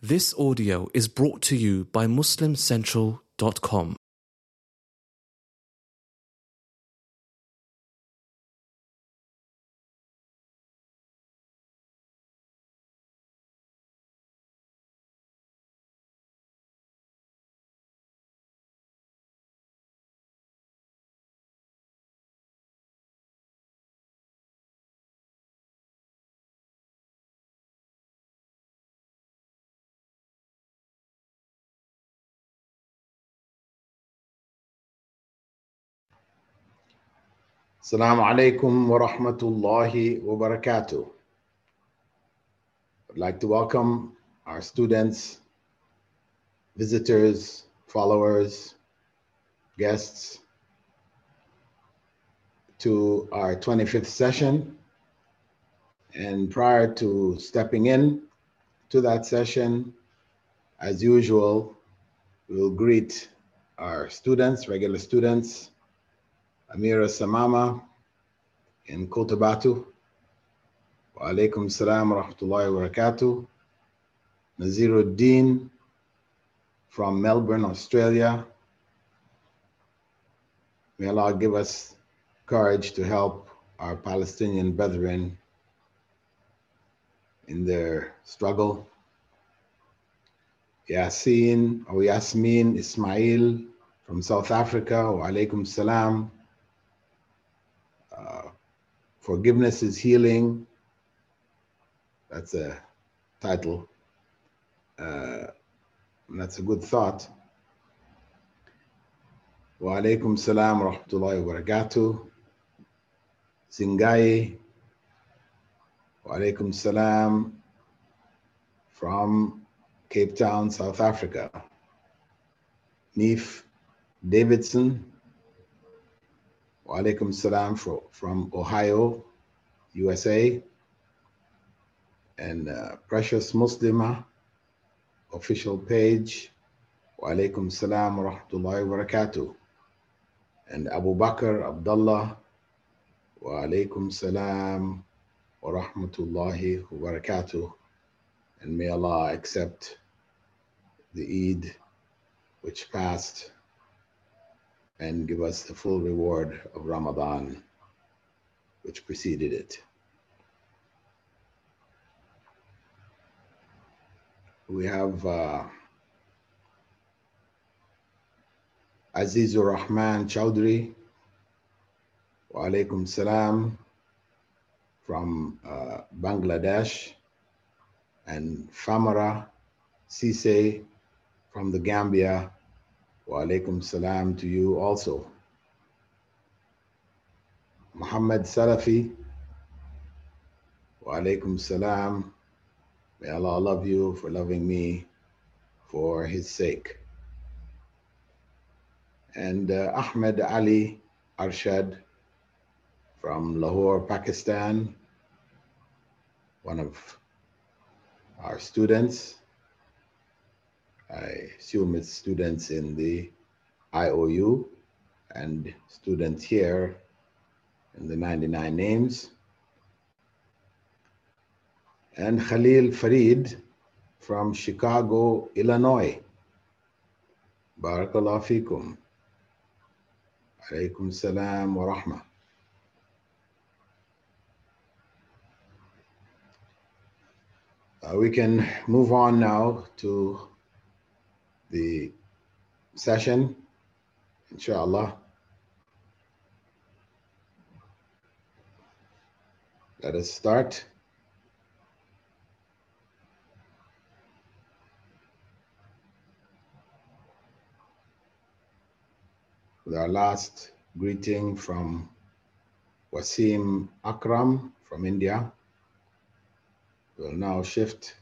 This audio is brought to you by MuslimCentral.com. Assalamu alaikum wa rahmatullahi wa barakatuh. I'd like to welcome our students, visitors, followers, guests to our 25th session. And prior to stepping in to that session, as usual, we'll greet our students, regular students, Amira Samama in Cotabato. Wa alaikum salam wa rahmatullahi wa barakatuh. Naziruddin from Melbourne, Australia. May Allah give us courage to help our Palestinian brethren in their struggle. Yasmin Ismail from South Africa. Wa alaikum salam. Forgiveness is healing. That's a title. That's a good thought. Wa alaikum salam wa rahmatullahi wa barakatuh. Zingai. Wa alaikum salam from Cape Town, South Africa. Neef Davidson. Wa alaikum salam from Ohio, USA. And Precious Muslima official page. Wa alaikum salam wa rahmatullahi wa barakatuh. And Abu Bakr Abdullah. Wa alaikum salam wa rahmatullahi wa barakatuh. And may Allah accept the Eid which passed and give us the full reward of Ramadan which preceded it. We have Azizur Rahman Chowdhury, wa alaikum salam, from Bangladesh, and Famara Sise from the Gambia, wa alaikum salam to you also. Muhammad Salafi, wa alaikum salam. May Allah love you for loving me for His sake. And Ahmed Ali Arshad from Lahore, Pakistan, one of our students. I assume it's students in the IOU and students here in the 99 names. And Khalil Farid from Chicago, Illinois. Barakallahu feekum. Alaykum salam wa rahmah. We can move on now to the session, inshallah. Let us start. With our last greeting from Wasim Akram from India. We'll now shift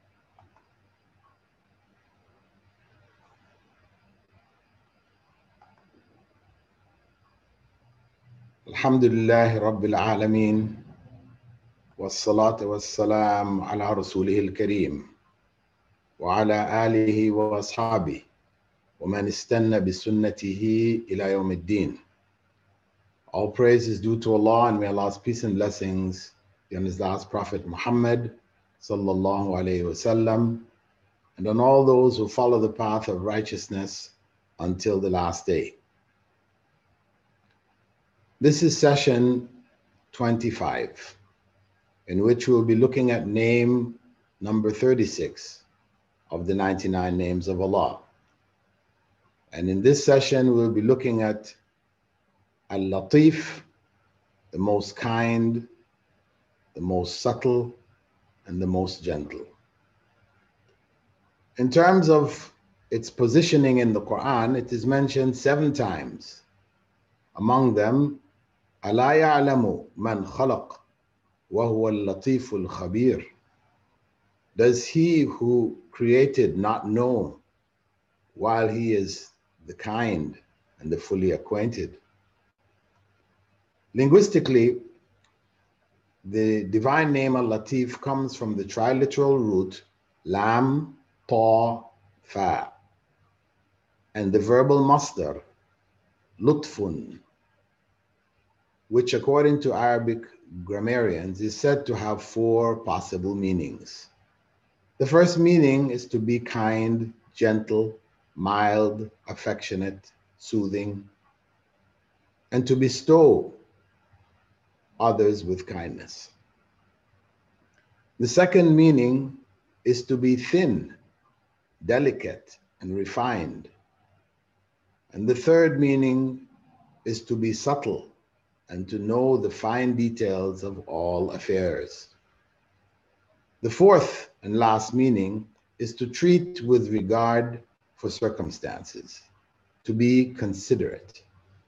Alhamdulillah Rabbil Alameen wassalatu wassalam ala Rasulihil Kareem wa ala alihi wa ashabihi wa man istanna bi sunnatihi ila yawmiddin. All praise is due to Allah, and may Allah's peace and blessings be on His last Prophet Muhammad sallallahu alayhi wasallam, and on all those who follow the path of righteousness until the last day. This is session 25, in which we'll be looking at name number 36 of the 99 names of Allah. And in this session, we'll be looking at Al-Latif, the most kind, the most subtle, and the most gentle. In terms of its positioning in the Quran, it is mentioned 7 times. Among them, أَلَا يَعْلَمُ مَنْ خَلَقَ وَهُوَ اللَّطِيفُ الْخَبِيرُ. Does he who created not know, while he is the kind and the fully acquainted? Linguistically, the divine name Al-Latif comes from the triliteral root lam, ta, fa, and the verbal masdar lutfun, which according to Arabic grammarians is said to have 4 possible meanings. The first meaning is to be kind, gentle, mild, affectionate, soothing, and to bestow others with kindness. The second meaning is to be thin, delicate, and refined. And the third meaning is to be subtle and to know the fine details of all affairs. The fourth and last meaning is to treat with regard for circumstances, to be considerate.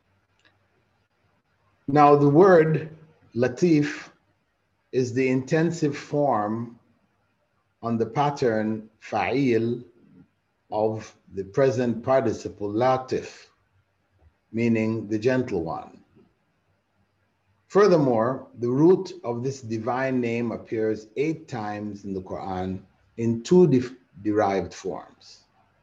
Now, the word Latif is the intensive form on the pattern fa'il of the present participle latif, meaning the gentle one. Furthermore, the root of this divine name appears 8 times in the Quran in 2 derived forms.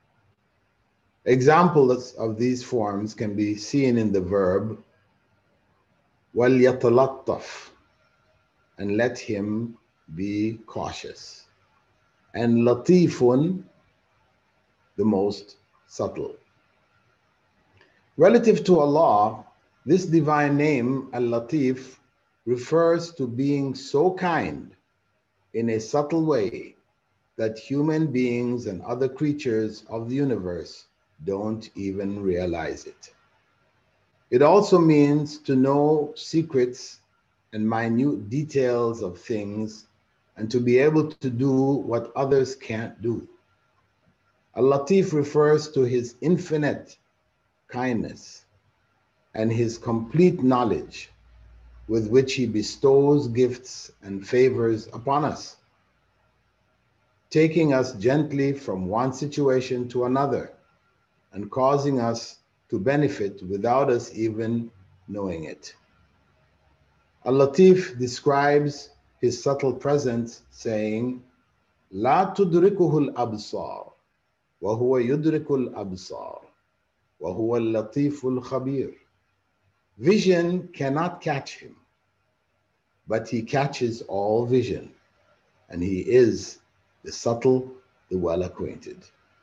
Examples of these forms can be seen in the verb وَلْيَتَلَطَّفْ, and let him be cautious, and latifun, the most subtle. Relative to Allah, this divine name, Al-Latif, refers to being so kind in a subtle way that human beings and other creatures of the universe don't even realize it. It also means to know secrets and minute details of things and to be able to do what others can't do. Al-Latif refers to his infinite kindness and his complete knowledge with which he bestows gifts and favors upon us, taking us gently from one situation to another and causing us to benefit without us even knowing it. Al-Latif describes his subtle presence saying, لا تدركه الأبصار وهو يدرك الأبصار وهو اللطيف الخبير. Vision cannot catch him, but he catches all vision, and he is the subtle, the well-acquainted.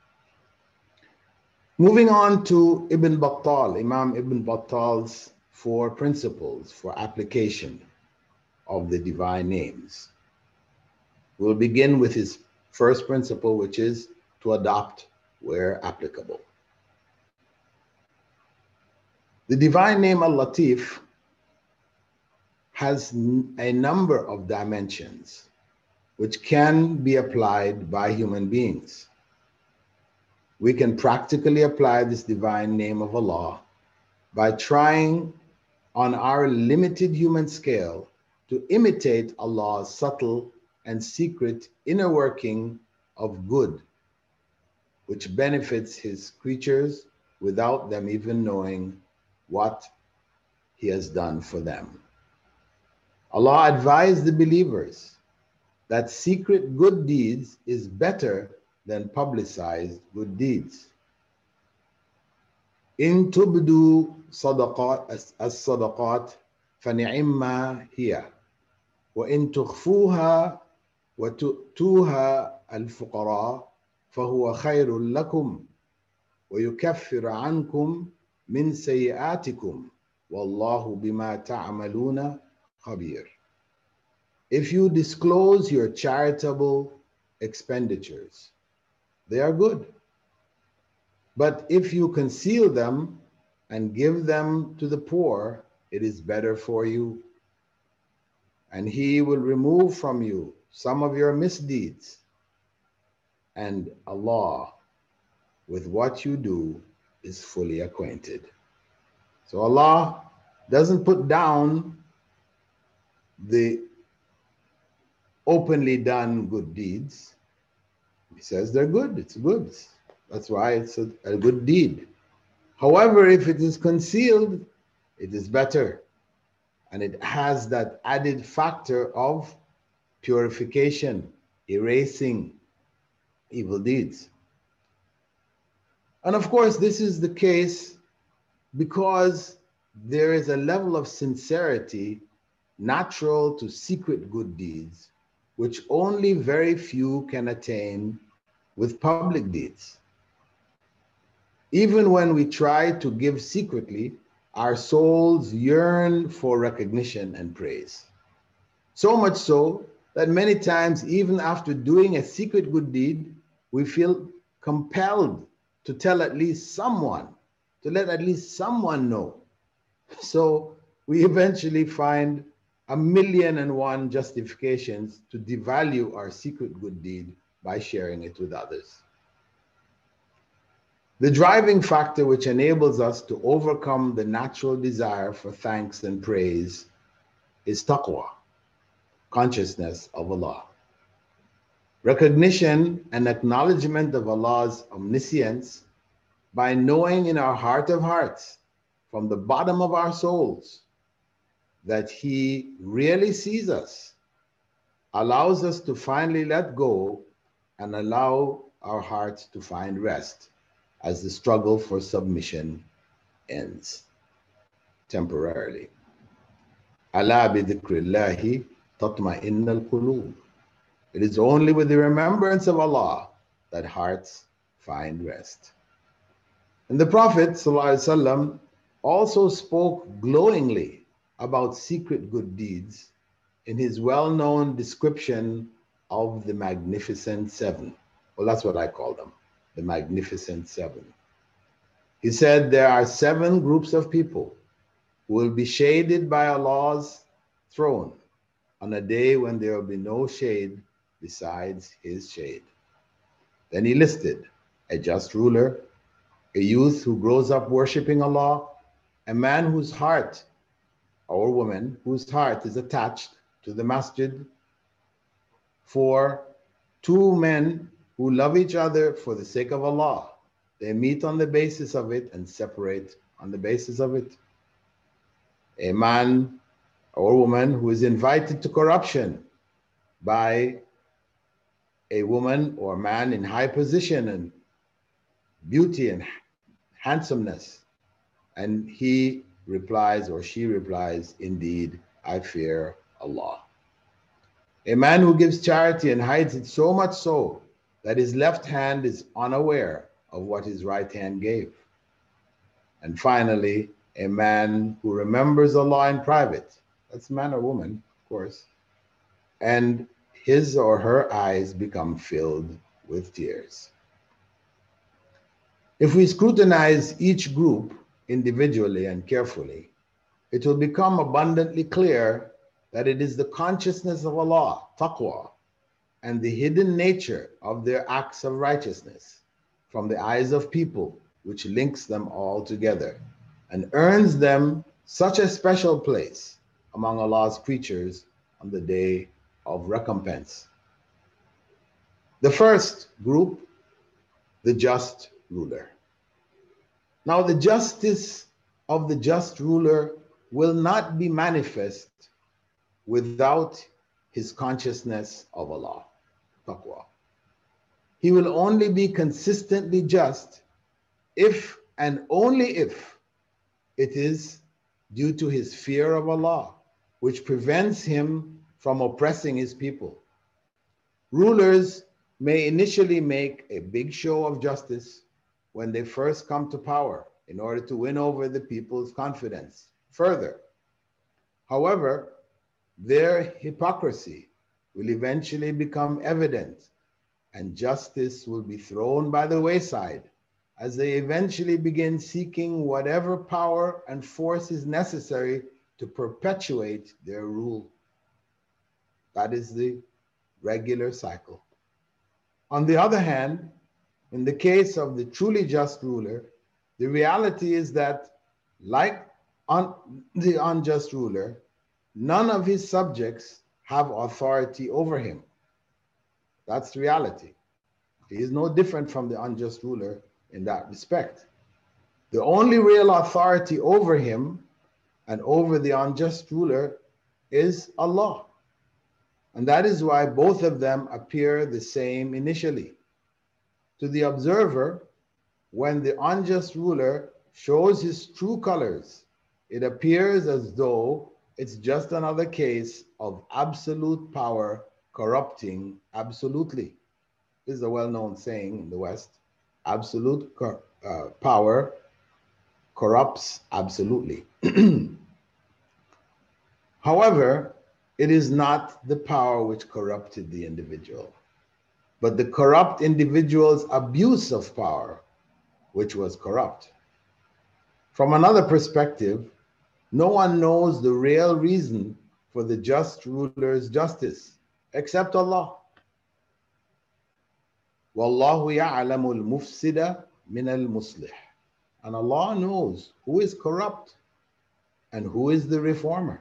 Moving on to Ibn Battal, Imam Ibn Battal's 4 principles for application of the divine names. We'll begin with his first principle, which is to adopt where applicable. The divine name Al-Latif has a number of dimensions which can be applied by human beings. We can practically apply this divine name of Allah by trying on our limited human scale to imitate Allah's subtle and secret inner working of good, which benefits his creatures without them even knowing what he has done for them. Allah advised the believers that secret good deeds is better than publicized good deeds. In tubdu sadaqat as-sadaqat فنعما هي وإن تخفوها وتؤتوها الفقراء فهو خير لكم ويكفر عنكم من سيئاتكم والله بما تعملون خبير. If you disclose your charitable expenditures, they are good. But if you conceal them and give them to the poor, it is better for you. And he will remove from you some of your misdeeds. And Allah, with what you do, is fully acquainted. So Allah doesn't put down the openly done good deeds. He says they're good, it's good. That's why it's a good deed. However, if it is concealed, it is better. And it has that added factor of purification, erasing evil deeds. And of course, this is the case because there is a level of sincerity natural to secret good deeds, which only very few can attain with public deeds. Even when we try to give secretly, our souls yearn for recognition and praise. So much so that many times, even after doing a secret good deed, we feel compelled to tell at least someone, to let at least someone know. So we eventually find 1,000,001 justifications to devalue our secret good deed by sharing it with others. The driving factor which enables us to overcome the natural desire for thanks and praise is taqwa, consciousness of Allah. Recognition and acknowledgement of Allah's omniscience by knowing in our heart of hearts, from the bottom of our souls, that He really sees us, allows us to finally let go and allow our hearts to find rest as the struggle for submission ends temporarily. Ala bi dhikrillahi tatma'innal qulub. It is only with the remembrance of Allah that hearts find rest. And the Prophet ﷺ also spoke glowingly about secret good deeds in his well-known description of the Magnificent Seven. Well, that's what I call them, the Magnificent Seven. He said there are 7 groups of people who will be shaded by Allah's throne on a day when there will be no shade besides His shade. Then he listed a just ruler, a youth who grows up worshiping Allah, a man whose heart, or woman whose heart is attached to the masjid, 4, 2 men who love each other for the sake of Allah. They meet on the basis of it and separate on the basis of it. A man or woman who is invited to corruption by a woman or man in high position and beauty and handsomeness, and he replies or she replies, indeed, I fear Allah. A man who gives charity and hides it so much so that his left hand is unaware of what his right hand gave. And finally, a man who remembers Allah in private, that's man or woman, of course, and his or her eyes become filled with tears. If we scrutinize each group individually and carefully, it will become abundantly clear that it is the consciousness of Allah, taqwa, and the hidden nature of their acts of righteousness from the eyes of people which links them all together and earns them such a special place among Allah's creatures on the day of recompense. The first group, the just ruler. Now, the justice of the just ruler will not be manifest without his consciousness of Allah, taqwa. He will only be consistently just if and only if it is due to his fear of Allah, which prevents him from oppressing his people. Rulers may initially make a big show of justice when they first come to power in order to win over the people's confidence further. However, their hypocrisy will eventually become evident, and justice will be thrown by the wayside as they eventually begin seeking whatever power and force is necessary to perpetuate their rule. That is the regular cycle. On the other hand, in the case of the truly just ruler, the reality is that, like the unjust ruler, none of his subjects have authority over him. That's the reality. He is no different from the unjust ruler in that respect. The only real authority over him and over the unjust ruler is Allah. And that is why both of them appear the same initially. To the observer, when the unjust ruler shows his true colors, it appears as though it's just another case of absolute power corrupting absolutely. This is a well-known saying in the West. Absolute power corrupts absolutely. However, it is not the power which corrupted the individual, but the corrupt individual's abuse of power which was corrupt. From another perspective, no one knows the real reason for the just ruler's justice except Allah. وَاللَّهُ يَعْلَمُ الْمُفْسِدَ مِنَ الْمُصْلِحِ. And Allah knows who is corrupt and who is the reformer.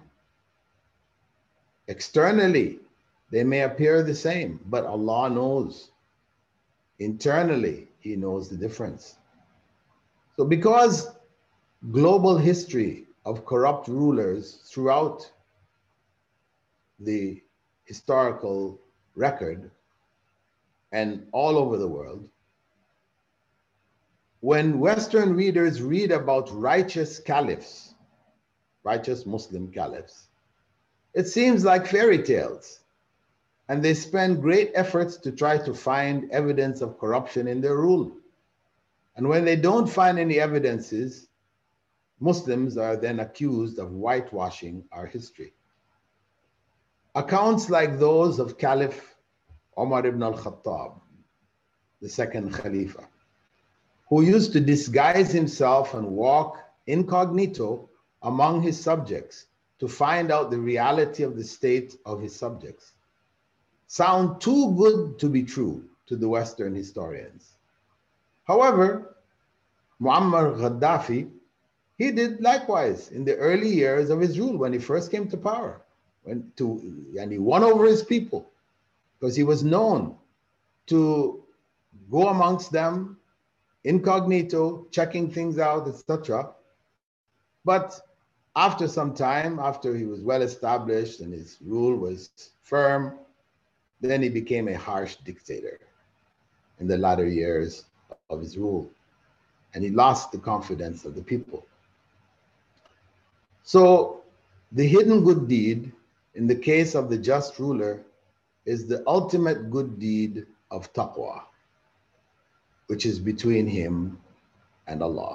Externally, they may appear the same, but Allah knows. Internally, He knows the difference. So because global history of corrupt rulers throughout the historical record and all over the world, when Western readers read about righteous caliphs, righteous Muslim caliphs, it seems like fairy tales, and they spend great efforts to try to find evidence of corruption in their rule. And when they don't find any evidences, Muslims are then accused of whitewashing our history. Accounts like those of Caliph Umar ibn al-Khattab, the second Khalifa, who used to disguise himself and walk incognito among his subjects to find out the reality of the state of his subjects, sound too good to be true to the Western historians. However, Muammar Gaddafi, he did likewise in the early years of his rule when he first came to power, and he won over his people because he was known to go amongst them incognito, checking things out, etc. But after some time, after he was well established and his rule was firm, then he became a harsh dictator in the latter years of his rule, and he lost the confidence of the people. So the hidden good deed in the case of the just ruler is the ultimate good deed of taqwa, which is between him and Allah.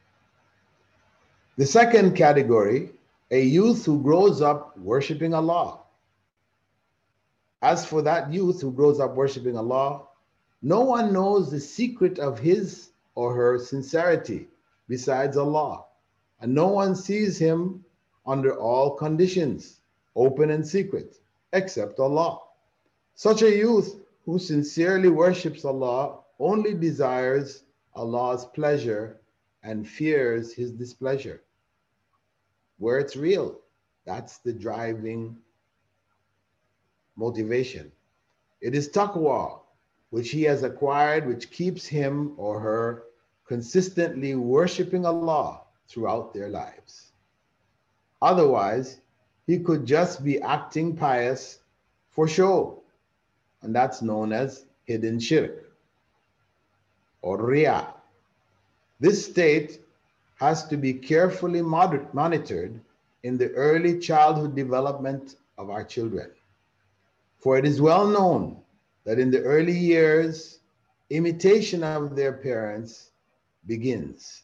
The second category, a youth who grows up worshiping Allah. As for that youth who grows up worshiping Allah, no one knows the secret of his or her sincerity besides Allah, and no one sees him under all conditions, open and secret, except Allah. Such a youth who sincerely worships Allah only desires Allah's pleasure and fears His displeasure. Where it's real, that's the driving motivation. It is taqwa, which he has acquired, which keeps him or her consistently worshiping Allah throughout their lives. Otherwise, he could just be acting pious for show, and that's known as hidden shirk or riyah. This state has to be carefully monitored in the early childhood development of our children. For it is well known that in the early years, imitation of their parents begins.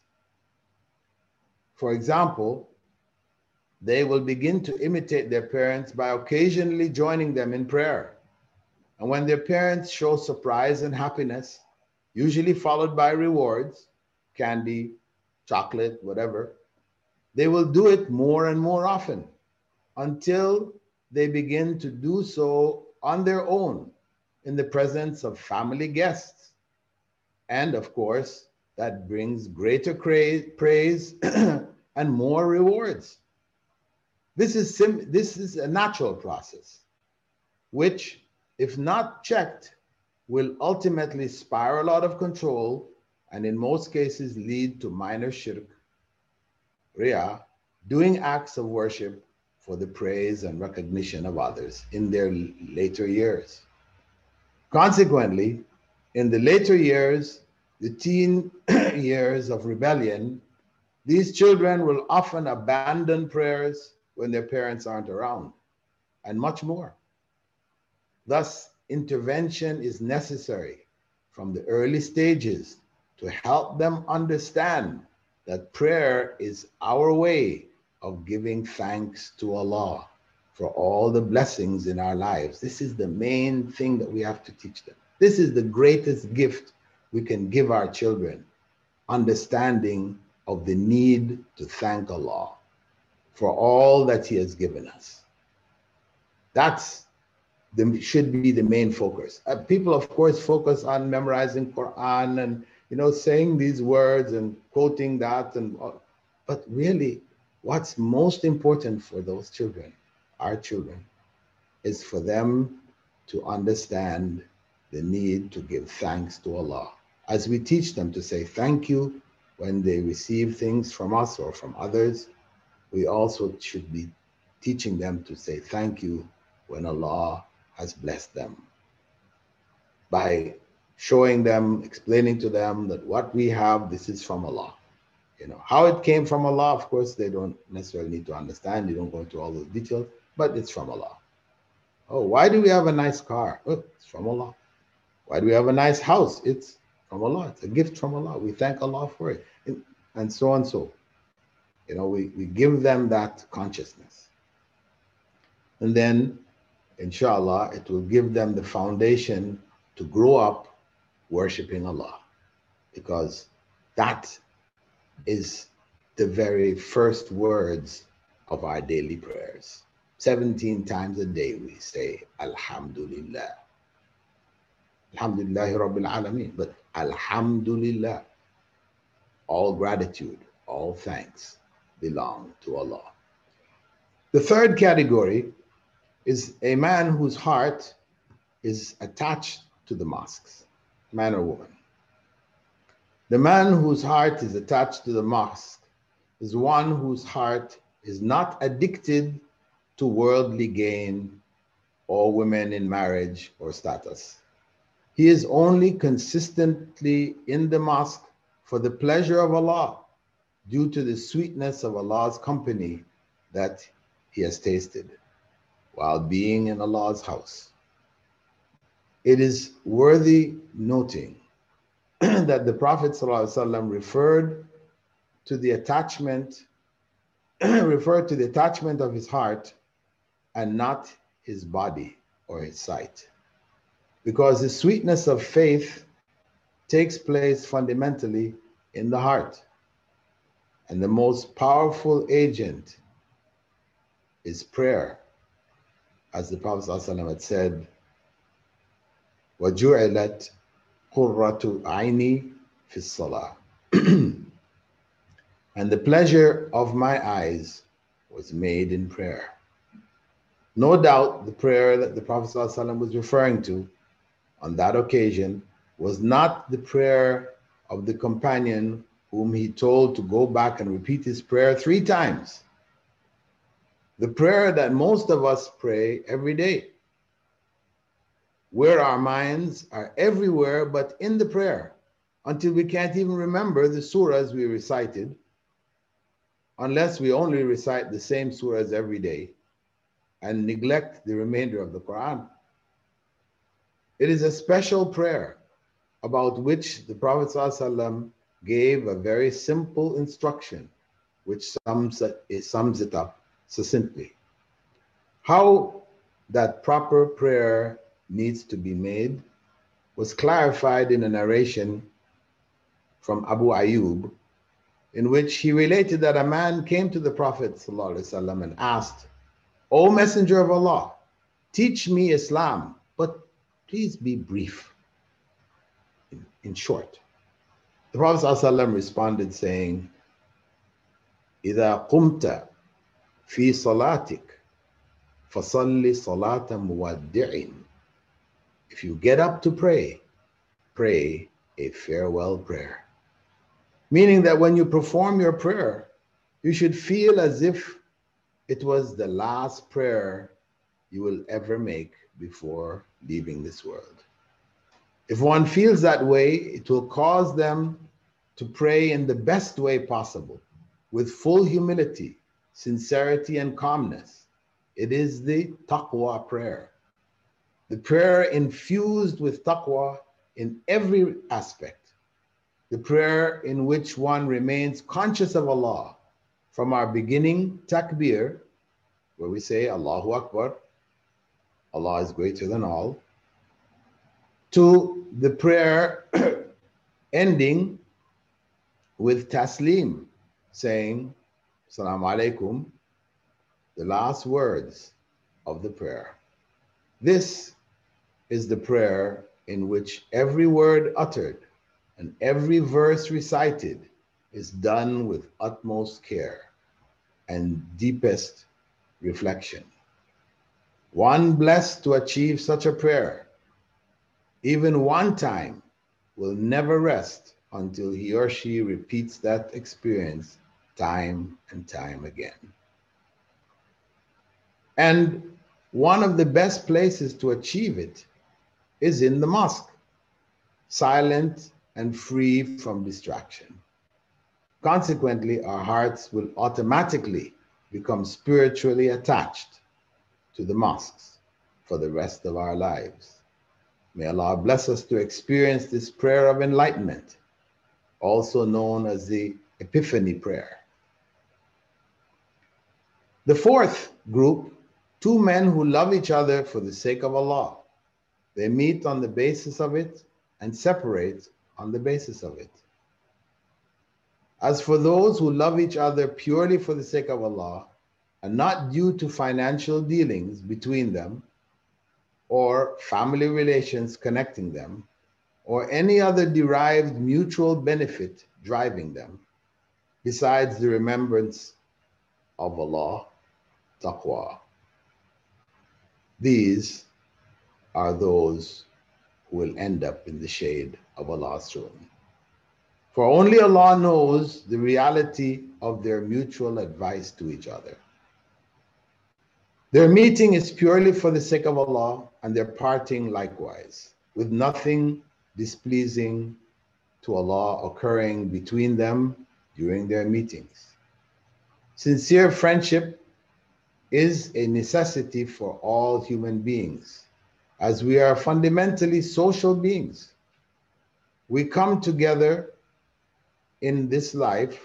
For example, they will begin to imitate their parents by occasionally joining them in prayer. And when their parents show surprise and happiness, usually followed by rewards, candy, chocolate, whatever, they will do it more and more often until they begin to do so on their own in the presence of family guests. And of course, that brings greater praise and more rewards. This is a natural process, which, if not checked, will ultimately spiral out of control and in most cases lead to minor shirk, riyah, doing acts of worship for the praise and recognition of others in their later years. Consequently, in the later years, the teen years of rebellion, these children will often abandon prayers when their parents aren't around, and much more. Thus, intervention is necessary from the early stages to help them understand that prayer is our way of giving thanks to Allah for all the blessings in our lives. This is the main thing that we have to teach them. This is the greatest gift we can give our children, understanding of the need to thank Allah for all that He has given us. That's should be the main focus. People, of course, focus on memorizing Quran and saying these words and quoting that, but really, what's most important for those children, our children, is for them to understand the need to give thanks to Allah. As we teach them to say thank you when they receive things from us or from others, we also should be teaching them to say thank you when Allah has blessed them, by showing them, explaining to them that what we have, this is from Allah. How it came from Allah, of course, they don't necessarily need to understand. You don't go into all those details, but it's from Allah. Oh, why do we have a nice car? Oh, it's from Allah. Why do we have a nice house? It's from Allah. It's a gift from Allah. We thank Allah for it. And so on so. We give them that consciousness. And then, inshallah, it will give them the foundation to grow up worshiping Allah, because that is the very first words of our daily prayers. 17 times a day we say Alhamdulillah. Alhamdulillahi Rabbil Alameen, but Alhamdulillah. All gratitude, all thanks belong to Allah. The third category is a man whose heart is attached to the mosques, man or woman. The man whose heart is attached to the mosque is one whose heart is not addicted to worldly gain or women in marriage or status. He is only consistently in the mosque for the pleasure of Allah, due to the sweetness of Allah's company that he has tasted while being in Allah's house. It is worthy noting that the Prophet ﷺ referred to the attachment of his heart and not his body or his sight, because the sweetness of faith takes place fundamentally in the heart, and the most powerful agent is prayer, as the Prophet ﷺ had said, وَجُعِلَتْ قُرَّةُ عَيْنِي فِي الصَّلَاةِ. And the pleasure of my eyes was made in prayer. No doubt the prayer that the Prophet ﷺ was referring to on that occasion was not the prayer of the companion whom he told to go back and repeat his prayer 3 times. The prayer that most of us pray every day, where our minds are everywhere but in the prayer, until we can't even remember the surahs we recited, unless we only recite the same surahs every day and neglect the remainder of the Quran. It is a special prayer about which the Prophet ﷺ gave a very simple instruction, which sums it up succinctly. How that proper prayer needs to be made was clarified in a narration from Abu Ayyub, in which he related that a man came to the Prophet ﷺ and asked, "O Messenger of Allah, teach me Islam, but please be brief, in short." The Prophet ﷺ responded saying, "إذا قمت في صلاتك فصل صلاة مودع." If you get up to pray, pray a farewell prayer. Meaning that when you perform your prayer, you should feel as if it was the last prayer you will ever make before leaving this world. If one feels that way, it will cause them to pray in the best way possible, with full humility, sincerity, and calmness. It is the taqwa prayer. The prayer infused with taqwa in every aspect. The prayer in which one remains conscious of Allah from our beginning takbir, where we say Allahu Akbar, Allah is greater than all, to the prayer ending with taslim, saying Assalamu alaikum, the last words of the prayer. This is the prayer in which every word uttered and every verse recited is done with utmost care and deepest reflection. One blessed to achieve such a prayer, even one time, will never rest until he or she repeats that experience time and time again. And one of the best places to achieve it is in the mosque, silent and free from distraction. Consequently, our hearts will automatically become spiritually attached to the mosques for the rest of our lives. May Allah bless us to experience this prayer of enlightenment, also known as the Epiphany prayer. The fourth group, two men who love each other for the sake of Allah. They meet on the basis of it and separate on the basis of it. As for those who love each other purely for the sake of Allah and not due to financial dealings between them or family relations connecting them or any other derived mutual benefit driving them, besides the remembrance of Allah, taqwa. These are those who will end up in the shade of Allah's throne. For only Allah knows the reality of their mutual advice to each other. Their meeting is purely for the sake of Allah, and their parting likewise, with nothing displeasing to Allah occurring between them during their meetings. Sincere friendship is a necessity for all human beings, as we are fundamentally social beings. We come together in this life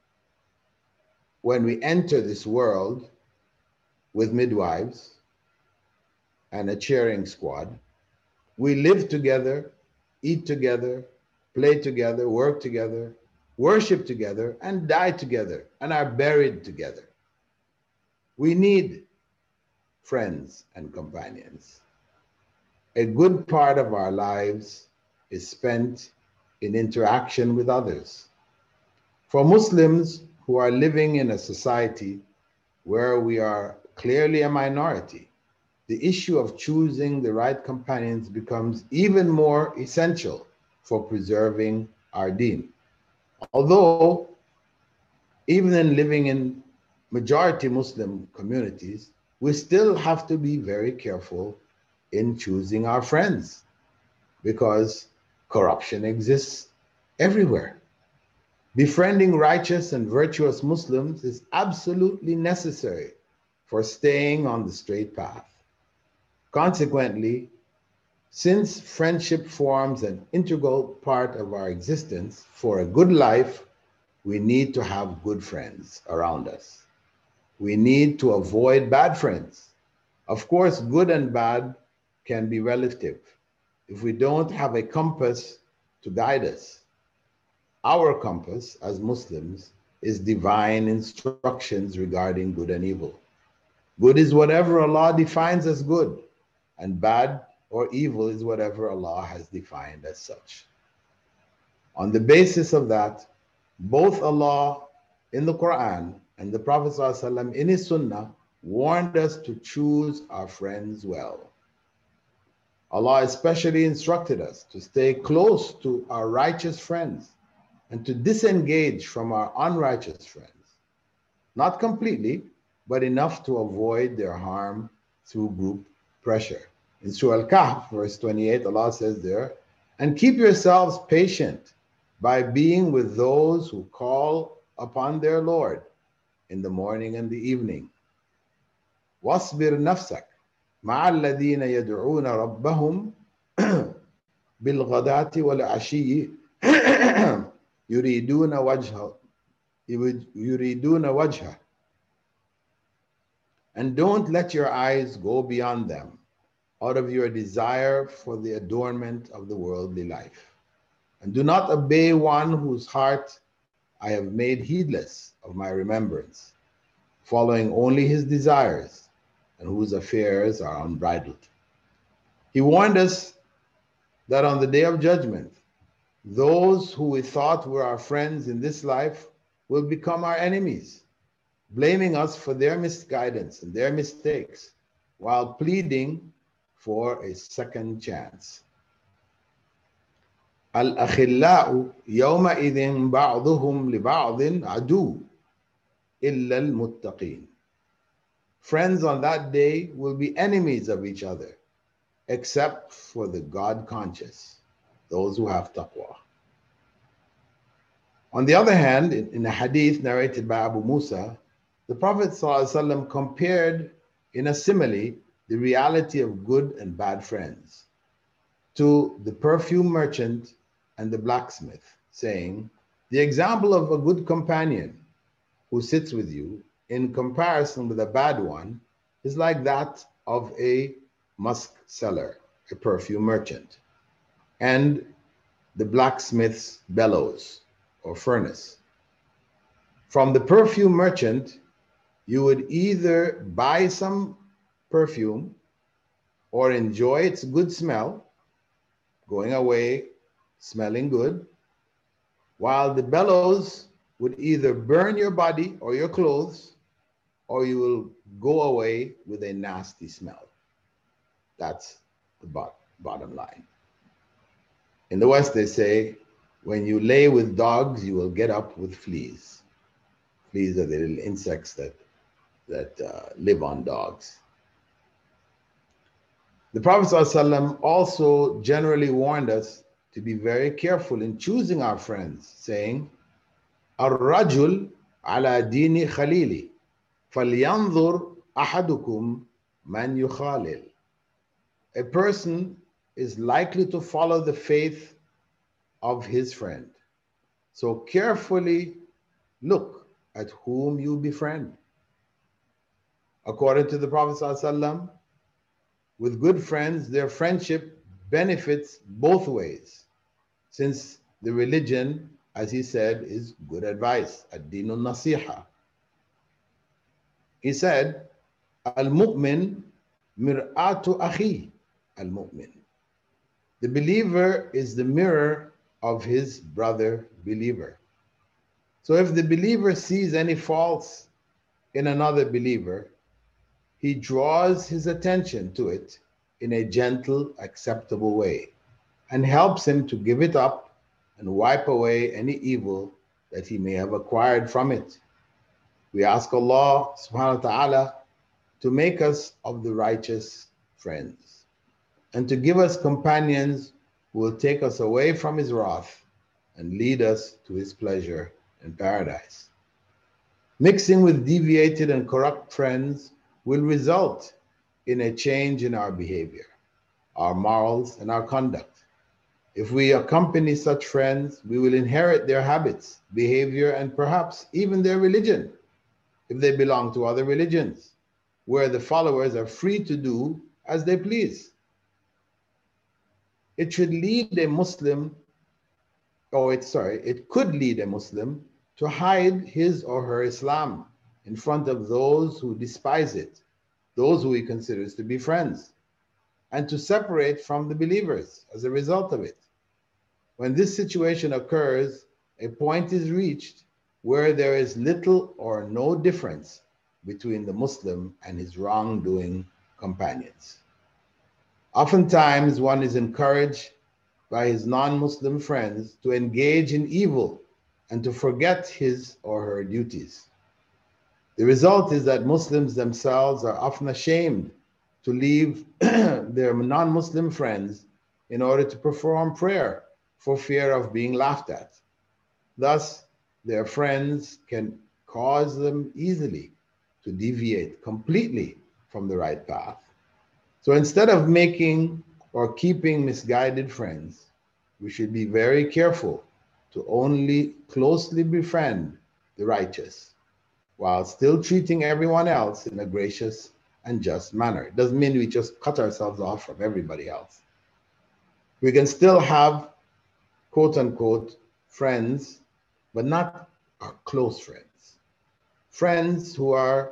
when we enter this world with midwives and a cheering squad. We live together, eat together, play together, work together, worship together, and die together, and are buried together. We need friends and companions. A good part of our lives is spent in interaction with others. For Muslims who are living in a society where we are clearly a minority, the issue of choosing the right companions becomes even more essential for preserving our deen. Although, even in living in majority Muslim communities, we still have to be very careful in choosing our friends, because corruption exists everywhere. Befriending righteous and virtuous Muslims is absolutely necessary for staying on the straight path. Consequently, Since friendship forms an integral part of our existence, for a good life, we need to have good friends around us. We need to avoid bad friends. Of course, good and bad can be relative if we don't have a compass to guide us. Our compass as Muslims is divine instructions regarding good and evil. Good is whatever Allah defines as good, and bad or evil is whatever Allah has defined as such. On the basis of that, both Allah in the Quran and the Prophet ﷺ in his Sunnah warned us to choose our friends well. Allah especially instructed us to stay close to our righteous friends and to disengage from our unrighteous friends. Not completely, but enough to avoid their harm through group pressure. In Surah Al-Kahf, verse 28, Allah says there, and keep yourselves patient by being with those who call upon their Lord in the morning and the evening. وَاصْبِرْ نَفْسَكَ مَعَ الَّذِينَ يَدْعُونَ رَبَّهُمْ بِالْغَدَاةِ وَالْعَشِيِّ يُرِيدُونَ وَجْهَهُ. And don't let your eyes go beyond them out of your desire for the adornment of the worldly life. And do not obey one whose heart I have made heedless of my remembrance, following only his desires, and whose affairs are unbridled. He warned us that on the day of judgment, those who we thought were our friends in this life will become our enemies, blaming us for their misguidance and their mistakes, while pleading for a second chance. الأخلاء يومئذ بعضهم لبعض عدو إلا المتقين. Friends on that day will be enemies of each other, except for the God conscious, those who have taqwa. On the other hand, in a hadith narrated by Abu Musa, the Prophet ﷺ compared in a simile the reality of good and bad friends to the perfume merchant and the blacksmith, saying, the example of a good companion who sits with you in comparison with a bad one is like that of a musk seller, a perfume merchant, and the blacksmith's bellows or furnace. From the perfume merchant, you would either buy some perfume or enjoy its good smell, going away smelling good, while the bellows would either burn your body or your clothes, or you will go away with a nasty smell. That's the bottom line. In the West, they say, when you lay with dogs, you will get up with fleas. Fleas are the little insects that live on dogs. The Prophet ﷺ also generally warned us to be very careful in choosing our friends, saying, الرجل على دين خليلي فلينظر أحدكم من يخالل. A person is likely to follow the faith of his friend. So carefully look at whom you befriend. According to the Prophet ﷺ, with good friends, their friendship benefits both ways, since the religion, as he said, is good advice, ad-dinun nasiha. He said, al-mu'min mir'atu akhi al-mu'min. The believer is the mirror of his brother believer. So if the believer sees any faults in another believer, he draws his attention to it in a gentle, acceptable way and helps him to give it up and wipe away any evil that he may have acquired from it. We ask Allah subhanahu wa ta'ala to make us of the righteous friends and to give us companions who will take us away from his wrath and lead us to his pleasure and paradise. Mixing with deviated and corrupt friends will result in a change in our behavior. our morals, and our conduct. If we accompany such friends, we will inherit their habits, behavior, and perhaps even their religion, if they belong to other religions, where the followers are free to do as they please. It should lead a Muslim, it could lead a Muslim to hide his or her Islam in front of those who despise it, those who he considers to be friends, and to separate from the believers as a result of it. When this situation occurs, a point is reached where there is little or no difference between the Muslim and his wrongdoing companions. Oftentimes, one is encouraged by his non-Muslim friends to engage in evil and to forget his or her duties. The result is that Muslims themselves are often ashamed to leave their non-Muslim friends in order to perform prayer for fear of being laughed at. Thus, their friends can cause them easily to deviate completely from the right path. So instead of making or keeping misguided friends, we should be very careful to only closely befriend the righteous, while still treating everyone else in a gracious and just manner. It doesn't mean we just cut ourselves off from everybody else. We can still have quote unquote friends, but not our close friends. Friends who are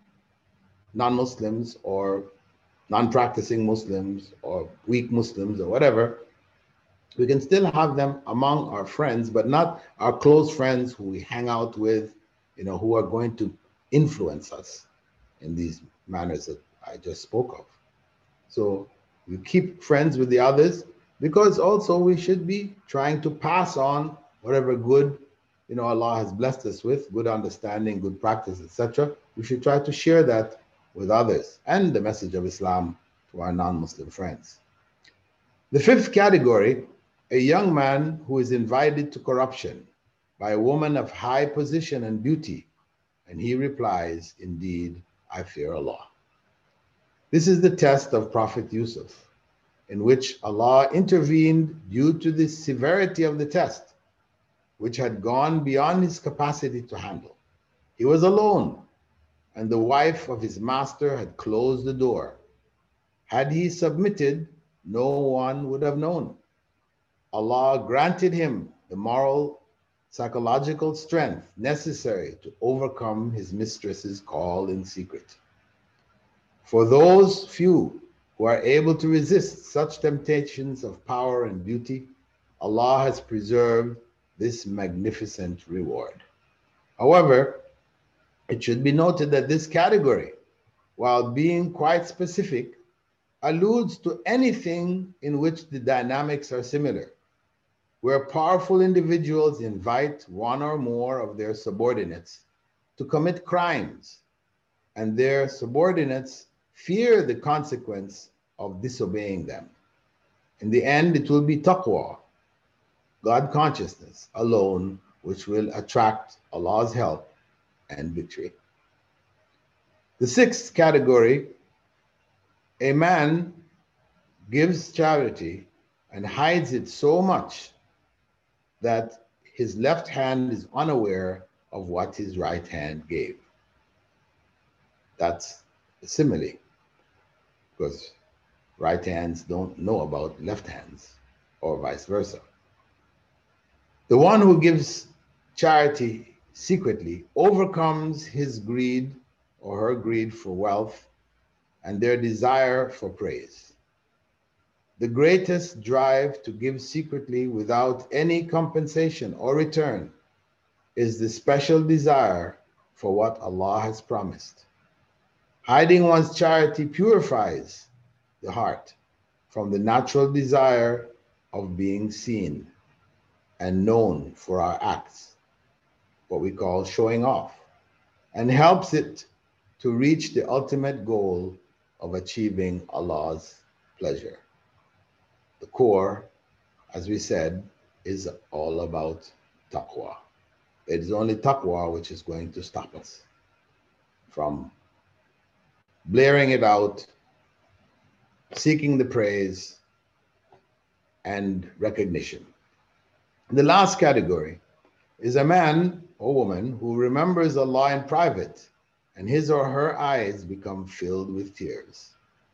non-Muslims or non-practicing Muslims or weak Muslims or whatever, we can still have them among our friends, but not our close friends who we hang out with, who are going to influence us in these manners that I just spoke of. So we keep friends with the others, because also we should be trying to pass on whatever good, Allah has blessed us with, good understanding, good practice, etc. We should try to share that with others and the message of Islam to our non-Muslim friends. The fifth category, a young man who is invited to corruption by a woman of high position and beauty, and he replies, "Indeed, I fear Allah." This is the test of Prophet Yusuf, in which Allah intervened due to the severity of the test, which had gone beyond his capacity to handle. He was alone, and the wife of his master had closed the door. Had he submitted, no one would have known. Allah granted him the moral, psychological strength necessary to overcome his mistress's call in secret. For those few who are able to resist such temptations of power and beauty, Allah has preserved this magnificent reward. However, it should be noted that this category, while being quite specific, alludes to anything in which the dynamics are similar, where powerful individuals invite one or more of their subordinates to commit crimes, and their subordinates fear the consequence of disobeying them. In the end, it will be taqwa, God consciousness alone, which will attract Allah's help and victory. The sixth category, a man gives charity and hides it so much that his left hand is unaware of what his right hand gave. That's a simile, because right hands don't know about left hands, or vice versa. The one who gives charity secretly overcomes his greed or her greed for wealth and their desire for praise. The greatest drive to give secretly without any compensation or return is the special desire for what Allah has promised. Hiding one's charity purifies the heart from the natural desire of being seen and known for our acts, what we call showing off, and helps it to reach the ultimate goal of achieving Allah's pleasure. The core, as we said, is all about taqwa. It is only taqwa which is going to stop us from blaring it out seeking the praise and recognition. The last category is a man or woman who remembers Allah in private and his or her eyes become filled with tears.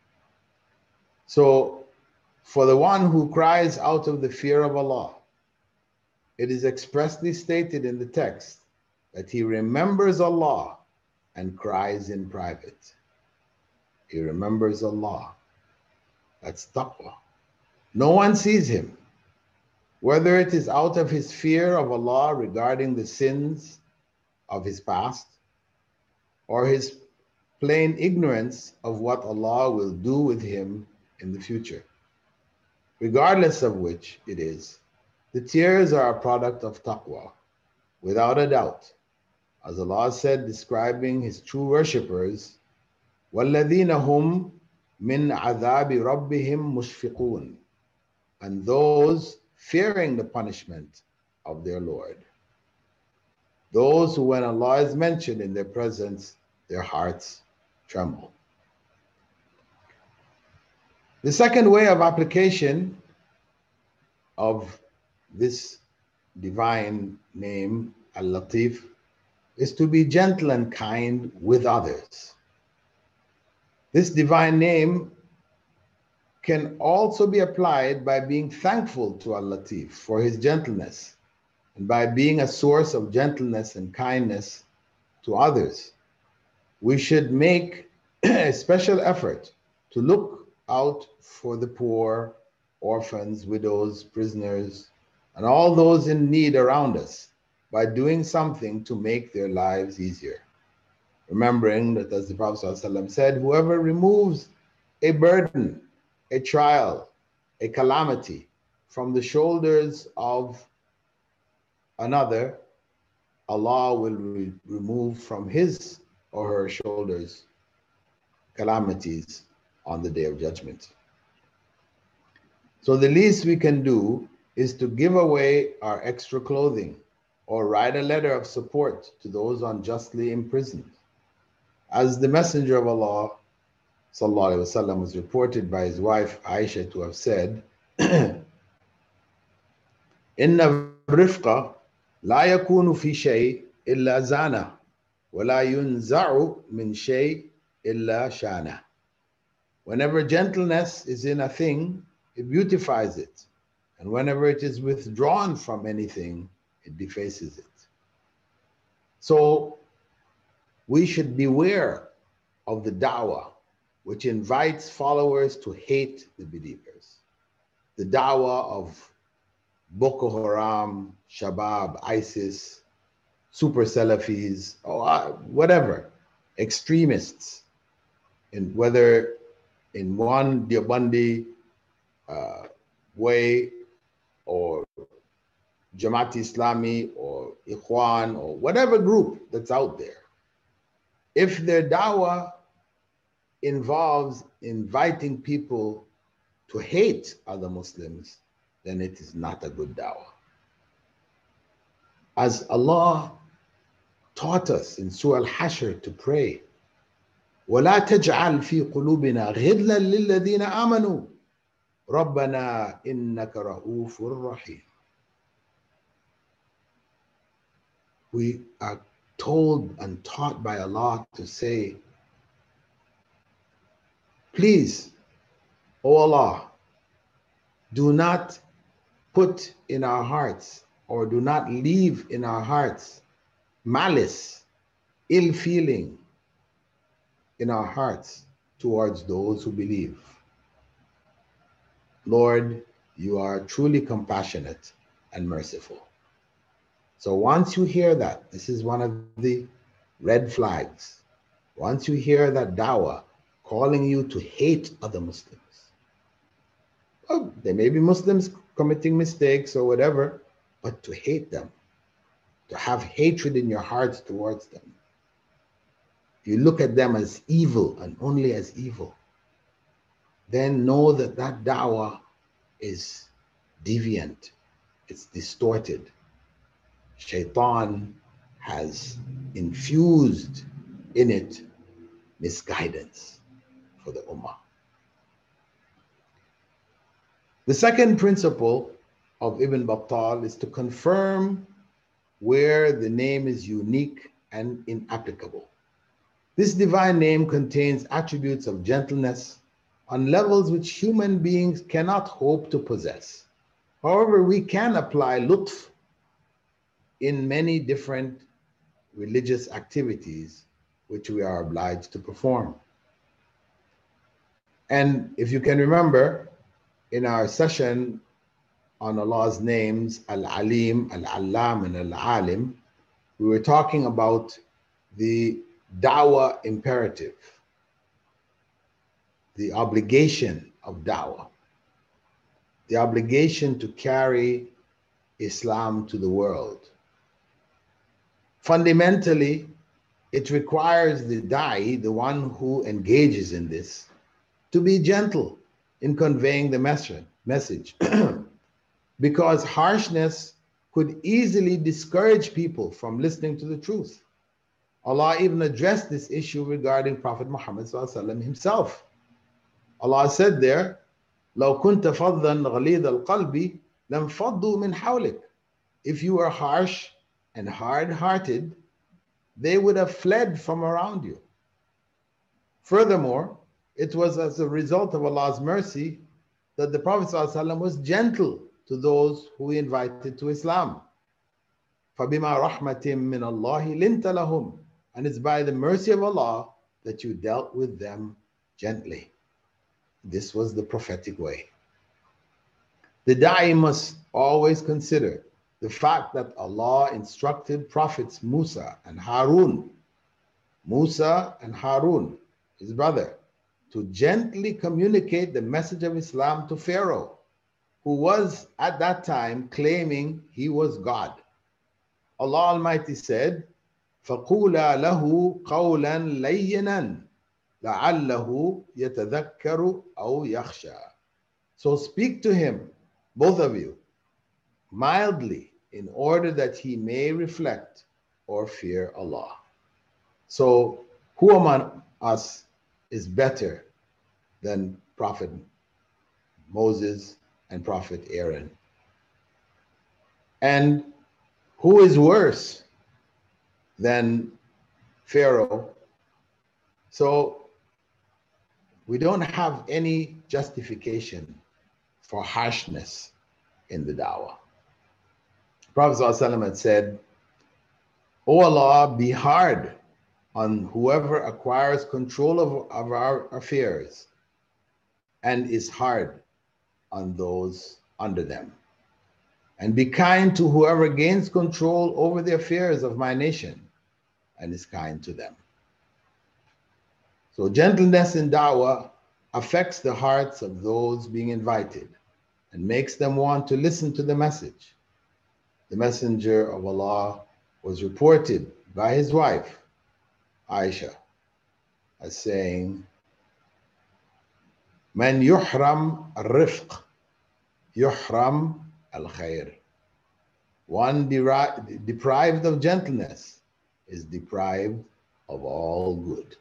So, for the one who cries out of the fear of Allah, it is expressly stated in the text that he remembers Allah and cries in private. He remembers Allah. That's taqwa. No one sees him, whether it is out of his fear of Allah regarding the sins of his past or his plain ignorance of what Allah will do with him in the future. Regardless of which it is, the tears are a product of taqwa, without a doubt. As Allah said, describing his true worshippers, وَالَّذِينَ هُمْ مِنْ عَذَابِ رَبِّهِمْ مُشْفِقُونَ, and those fearing the punishment of their Lord. Those who, when Allah is mentioned in their presence, their hearts tremble. The second way of application of this divine name, Al-Latif, is to be gentle and kind with others. This divine name can also be applied by being thankful to Al-Latif for his gentleness and by being a source of gentleness and kindness to others. We should make a special effort to look out for the poor, orphans, widows, prisoners, and all those in need around us by doing something to make their lives easier. Remembering that, as the Prophet ﷺ said, whoever removes a burden, a trial, a calamity from the shoulders of another, Allah will remove from his or her shoulders calamities on the Day of Judgment. So the least we can do is to give away our extra clothing or write a letter of support to those unjustly imprisoned. As the Messenger of Allah sallallahu alaihi wasallam was reported by his wife Aisha to have said, "Inna rifqa la yakunu fi shay illa zana, wa la yunza'u min shay illa shana." Whenever gentleness is in a thing, it beautifies it, and whenever it is withdrawn from anything, it defaces it. So we should beware of the da'wah which invites followers to hate the believers. The da'wah of Boko Haram, Shabab, ISIS, super Salafis, or whatever, extremists, whether in one Deobandi way or Jamaat Islami or Ikhwan or whatever group that's out there. If their da'wah involves inviting people to hate other Muslims, then it is not a good da'wah. As Allah taught us in Surah Al-Hashr to pray, وَلَا تَجْعَلْ فِي قُلُوبِنَا غِلًّا لِلَّذِينَ آمَنُوا رَبَّنَا إِنَّكَ رَءُوفٌ رَحِيمٌ. We are told and taught by Allah to say, please, O Allah, do not put in our hearts or do not leave in our hearts malice, ill feeling in our hearts towards those who believe. Lord, you are truly compassionate and merciful. So once you hear that, this is one of the red flags. Once you hear that da'wah calling you to hate other Muslims, well, there may be Muslims committing mistakes or whatever, but to hate them, to have hatred in your hearts towards them, you look at them as evil and only as evil, then know that that da'wah is deviant, it's distorted. Shaitan has infused in it misguidance for the ummah. The second principle of Ibn Battal is to confirm where the name is unique and inapplicable. This divine name contains attributes of gentleness on levels which human beings cannot hope to possess. However, we can apply lutf in many different religious activities which we are obliged to perform. And if you can remember, in our session on Allah's names, Al-Alim, Al-Allam, and Al-Alim, we were talking about the da'wah imperative, the obligation of da'wah, the obligation to carry Islam to the world. Fundamentally, it requires the da'i, the one who engages in this, to be gentle in conveying the message. Because harshness could easily discourage people from listening to the truth. Allah even addressed this issue regarding Prophet Muhammad himself. Allah said there, لو كنت فظا غليظ القلب لانفضوا من حولك. If you were harsh and hard-hearted, they would have fled from around you. Furthermore, it was as a result of Allah's mercy that the Prophet ﷺ was gentle to those who he invited to Islam. فَبِمَا رَحْمَةٍ مِّنَ اللَّهِ لِنْتَ لَهُمْ. And it's by the mercy of Allah that you dealt with them gently. This was the prophetic way. The da'i must always consider the fact that Allah instructed prophets Musa and Harun, his brother, to gently communicate the message of Islam to Pharaoh, who was at that time claiming he was God. Allah Almighty said, فَقُولَا لَهُ قَوْلًا لَيِّنًا لَعَلَّهُ يَتَذَكَّرُ أَوْ يَخْشَى. So speak to him, both of you, mildly, in order that he may reflect or fear Allah. So who among us is better than Prophet Moses and Prophet Aaron? And who is worse than Pharaoh? So we don't have any justification for harshness in the da'wah. Prophet ﷺ had said, O Allah, be hard on whoever acquires control of our affairs and is hard on those under them. And be kind to whoever gains control over the affairs of my nation and is kind to them. So gentleness in da'wah affects the hearts of those being invited and makes them want to listen to the message. The Messenger of Allah was reported by his wife, Aisha, as saying, Man yuhram al-rifq, yuhram al-khair. One deprived of gentleness is deprived of all good.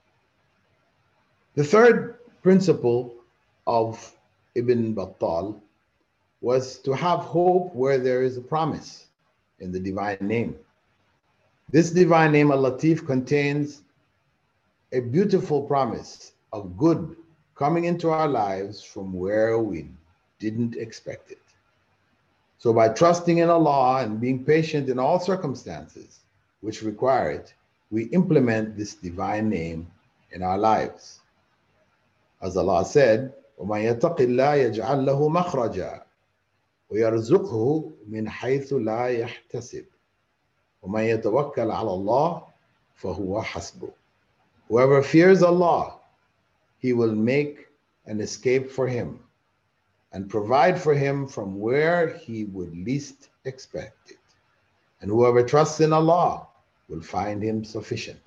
The third principle of Ibn Battal was to have hope where there is a promise in the divine name. This divine name, Al-Latif, contains a beautiful promise of good coming into our lives from where we didn't expect it. So by trusting in Allah and being patient in all circumstances which require it, we implement this divine name in our lives. As Allah said, وَمَنْ يَتَقِ اللَّهَ يَجْعَلْ لَهُ مَخْرَجًا وَيَرْزُقْهُ مِنْ حَيْثُ لَا يَحْتَسِبُ وَمَنْ يَتَوَكَّلْ عَلَى اللَّهِ فَهُوَ حَسْبُهُ. Whoever fears Allah, He will make an escape for him and provide for him from where he would least expect it. And whoever trusts in Allah will find him sufficient.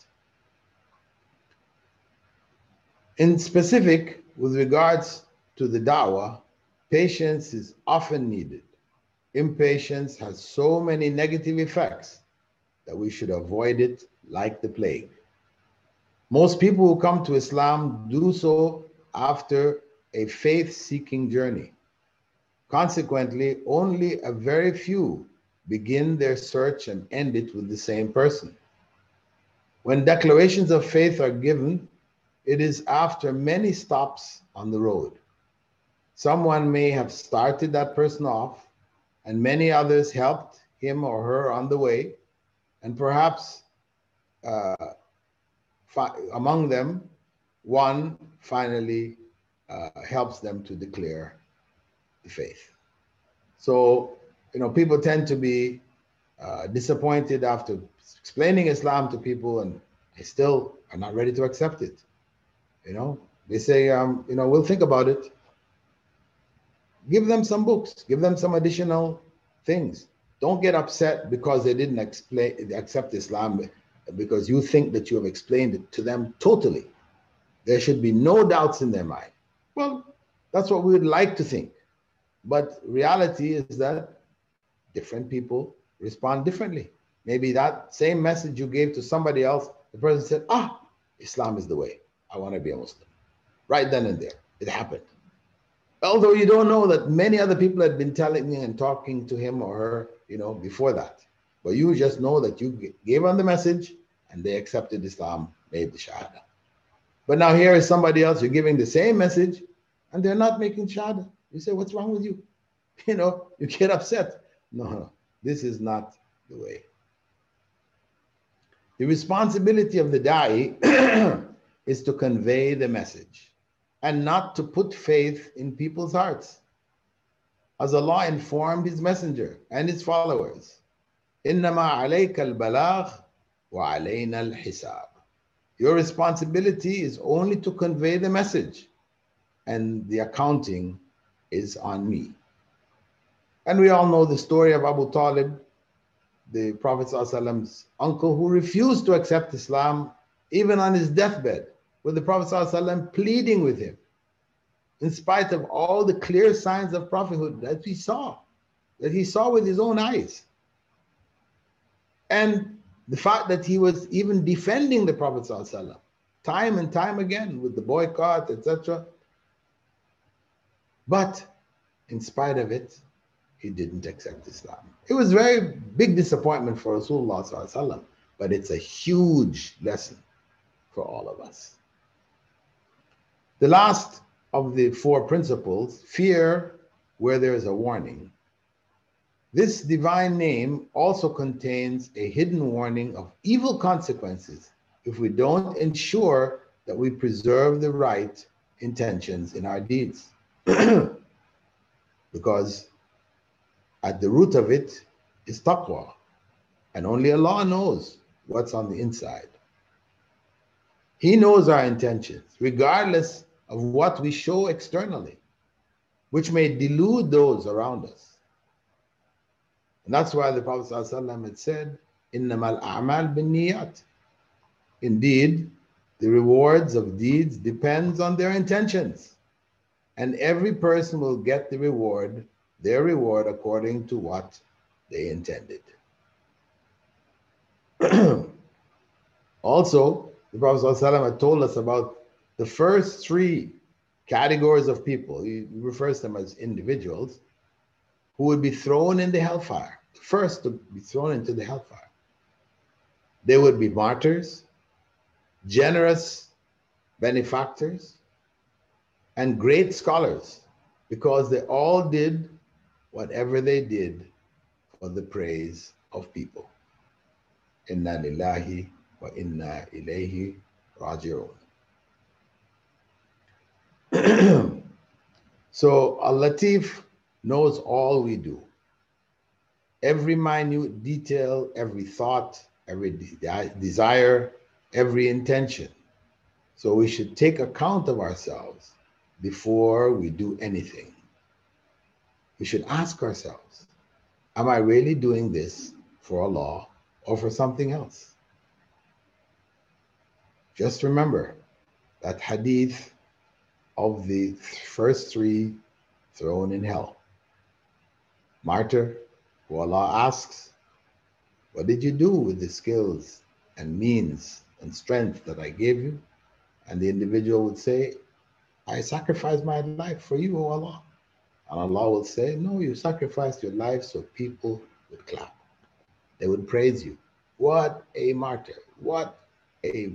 In specific, with regards to the da'wah, patience is often needed. Impatience has so many negative effects that we should avoid it like the plague. Most people who come to Islam do so after a faith-seeking journey. Consequently, only a very few begin their search and end it with the same person. When declarations of faith are given, it is after many stops on the road. Someone may have started that person off, and many others helped him or her on the way, and perhaps uh, among them, one finally helps them to declare the faith. So, people tend to be disappointed after explaining Islam to people, and they still are not ready to accept it. They say, we'll think about it. Give them some books, give them some additional things. Don't get upset because they didn't accept Islam because you think that you have explained it to them totally. There should be no doubts in their mind. Well, that's what we would like to think. But reality is that different people respond differently. Maybe that same message you gave to somebody else, the person said, Islam is the way. I want to be a Muslim. Right then and there, it happened. Although you don't know that many other people had been telling me and talking to him or her, before that. But you just know that you gave them the message and they accepted Islam, made the Shahada. But now here is somebody else, you're giving the same message and they're not making Shahada. You say, what's wrong with you? You get upset. No, this is not the way. The responsibility of the da'i is to convey the message and not to put faith in people's hearts. As Allah informed His Messenger and His followers, إِنَّمَا عَلَيْكَ الْبَلَاغُ وَعَلَيْنَا الْحِسَابُ. Your responsibility is only to convey the message, and the accounting is on me. And we all know the story of Abu Talib, the Prophet ﷺ's uncle, who refused to accept Islam even on his deathbed, with the Prophet ﷺ pleading with him, in spite of all the clear signs of prophethood that he saw with his own eyes. And the fact that he was even defending the Prophet ﷺ time and time again with the boycott, etc. But in spite of it, he didn't accept Islam. It was a very big disappointment for Rasulullah ﷺ, but it's a huge lesson for all of us. The last of the four principles, fear where there is a warning. This divine name also contains a hidden warning of evil consequences if we don't ensure that we preserve the right intentions in our deeds. Because at the root of it is taqwa, and only Allah knows what's on the inside. He knows our intentions, regardless of what we show externally, which may delude those around us. And that's why the Prophet ﷺ had said, إِنَّمَا الْأَعْمَالُ بِالنِّيَّاتِ. Indeed, the rewards of deeds depends on their intentions, and every person will get their reward according to what they intended. Also, the Prophet ﷺ had told us about the first three categories of people. He refers to them as individuals who would be thrown in the hellfire, first to be thrown into the hellfire. They would be martyrs, generous benefactors, and great scholars, because they all did whatever they did for the praise of people. Inna lillahi wa inna ilayhi raji'un. So Al-Latif knows all we do. Every minute detail, every thought, every desire, every intention. So we should take account of ourselves before we do anything. We should ask ourselves, am I really doing this for Allah or for something else? Just remember that hadith of the first three thrown in hell. Martyr, who Allah asks, what did you do with the skills and means and strength that I gave you? And the individual would say, I sacrificed my life for you, O Allah. And Allah will say, no, you sacrificed your life so people would clap. They would praise you. What a martyr. What a,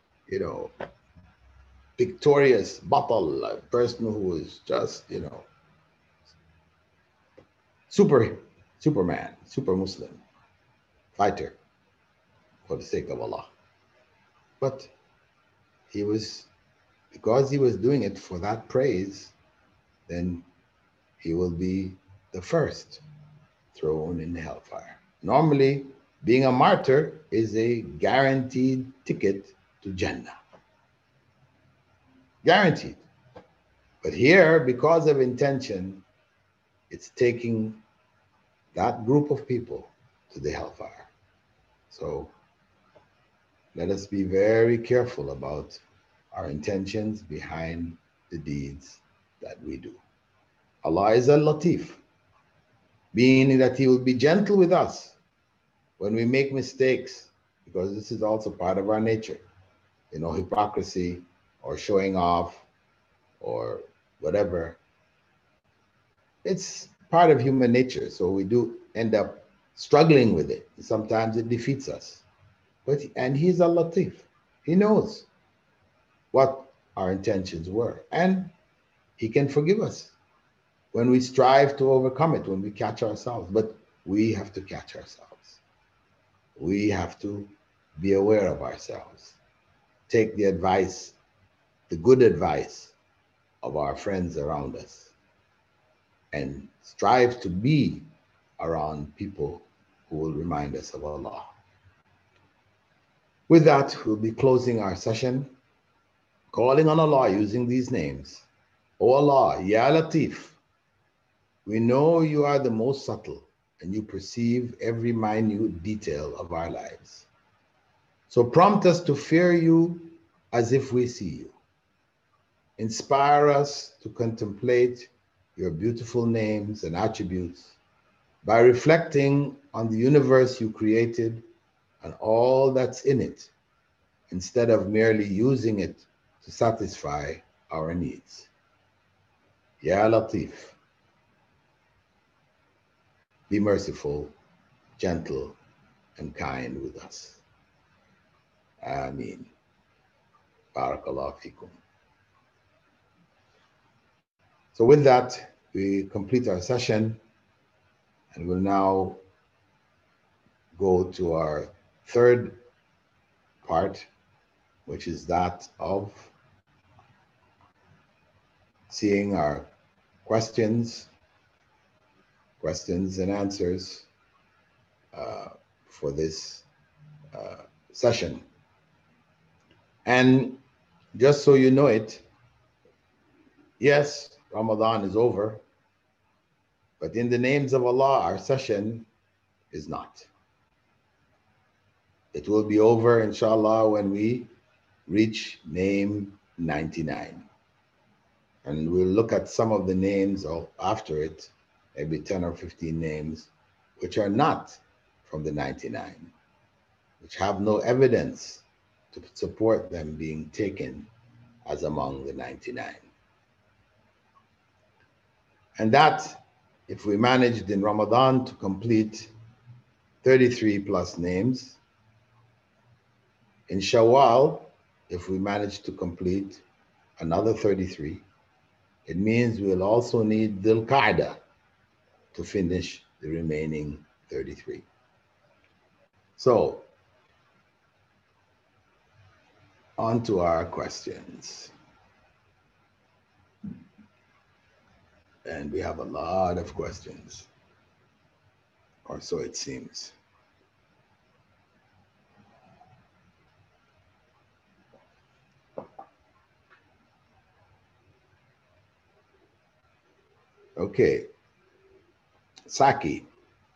victorious battle, a person who is just, Superman, super Muslim, fighter for the sake of Allah. But because he was doing it for that praise, then he will be the first thrown in the hellfire. Normally, being a martyr is a guaranteed ticket to Jannah. Guaranteed. But here, because of intention, it's taking that group of people to the hellfire. So let us be very careful about our intentions behind the deeds that we do. Allah is al-Latif, meaning that He will be gentle with us when we make mistakes, because this is also part of our nature. Hypocrisy or showing off or whatever. It's part of human nature, so we do end up struggling with it. Sometimes it defeats us. And He's al-Latif. He knows what our intentions were, and He can forgive us when we strive to overcome it, when we catch ourselves. But we have to catch ourselves. We have to be aware of ourselves. Take the advice, the good advice of our friends around us, and strive to be around people who will remind us of Allah. With that, we'll be closing our session, calling on Allah using these names. O Allah, Ya Latif, we know you are the most subtle and you perceive every minute detail of our lives. So prompt us to fear you as if we see you. Inspire us to contemplate your beautiful names and attributes by reflecting on the universe you created and all that's in it, instead of merely using it to satisfy our needs. Ya Latif, be merciful, gentle, and kind with us. Ameen. Barakallahu fikum. So with that, we complete our session, and we'll now go to our third part, which is that of seeing our questions and answers for this session. And just so you know it, yes, Ramadan is over, but in the names of Allah, our session is not. It will be over, inshallah, when we reach name 99. And we'll look at some of the names after it, maybe 10 or 15 names, which are not from the 99, which have no evidence to support them being taken as among the 99. And that, if we managed in Ramadan to complete 33 plus names, in Shawwal, if we manage to complete another 33, it means we'll also need Dhul Qa'dah to finish the remaining 33. So, on to our questions. And we have a lot of questions, or so it seems. Okay, Saki,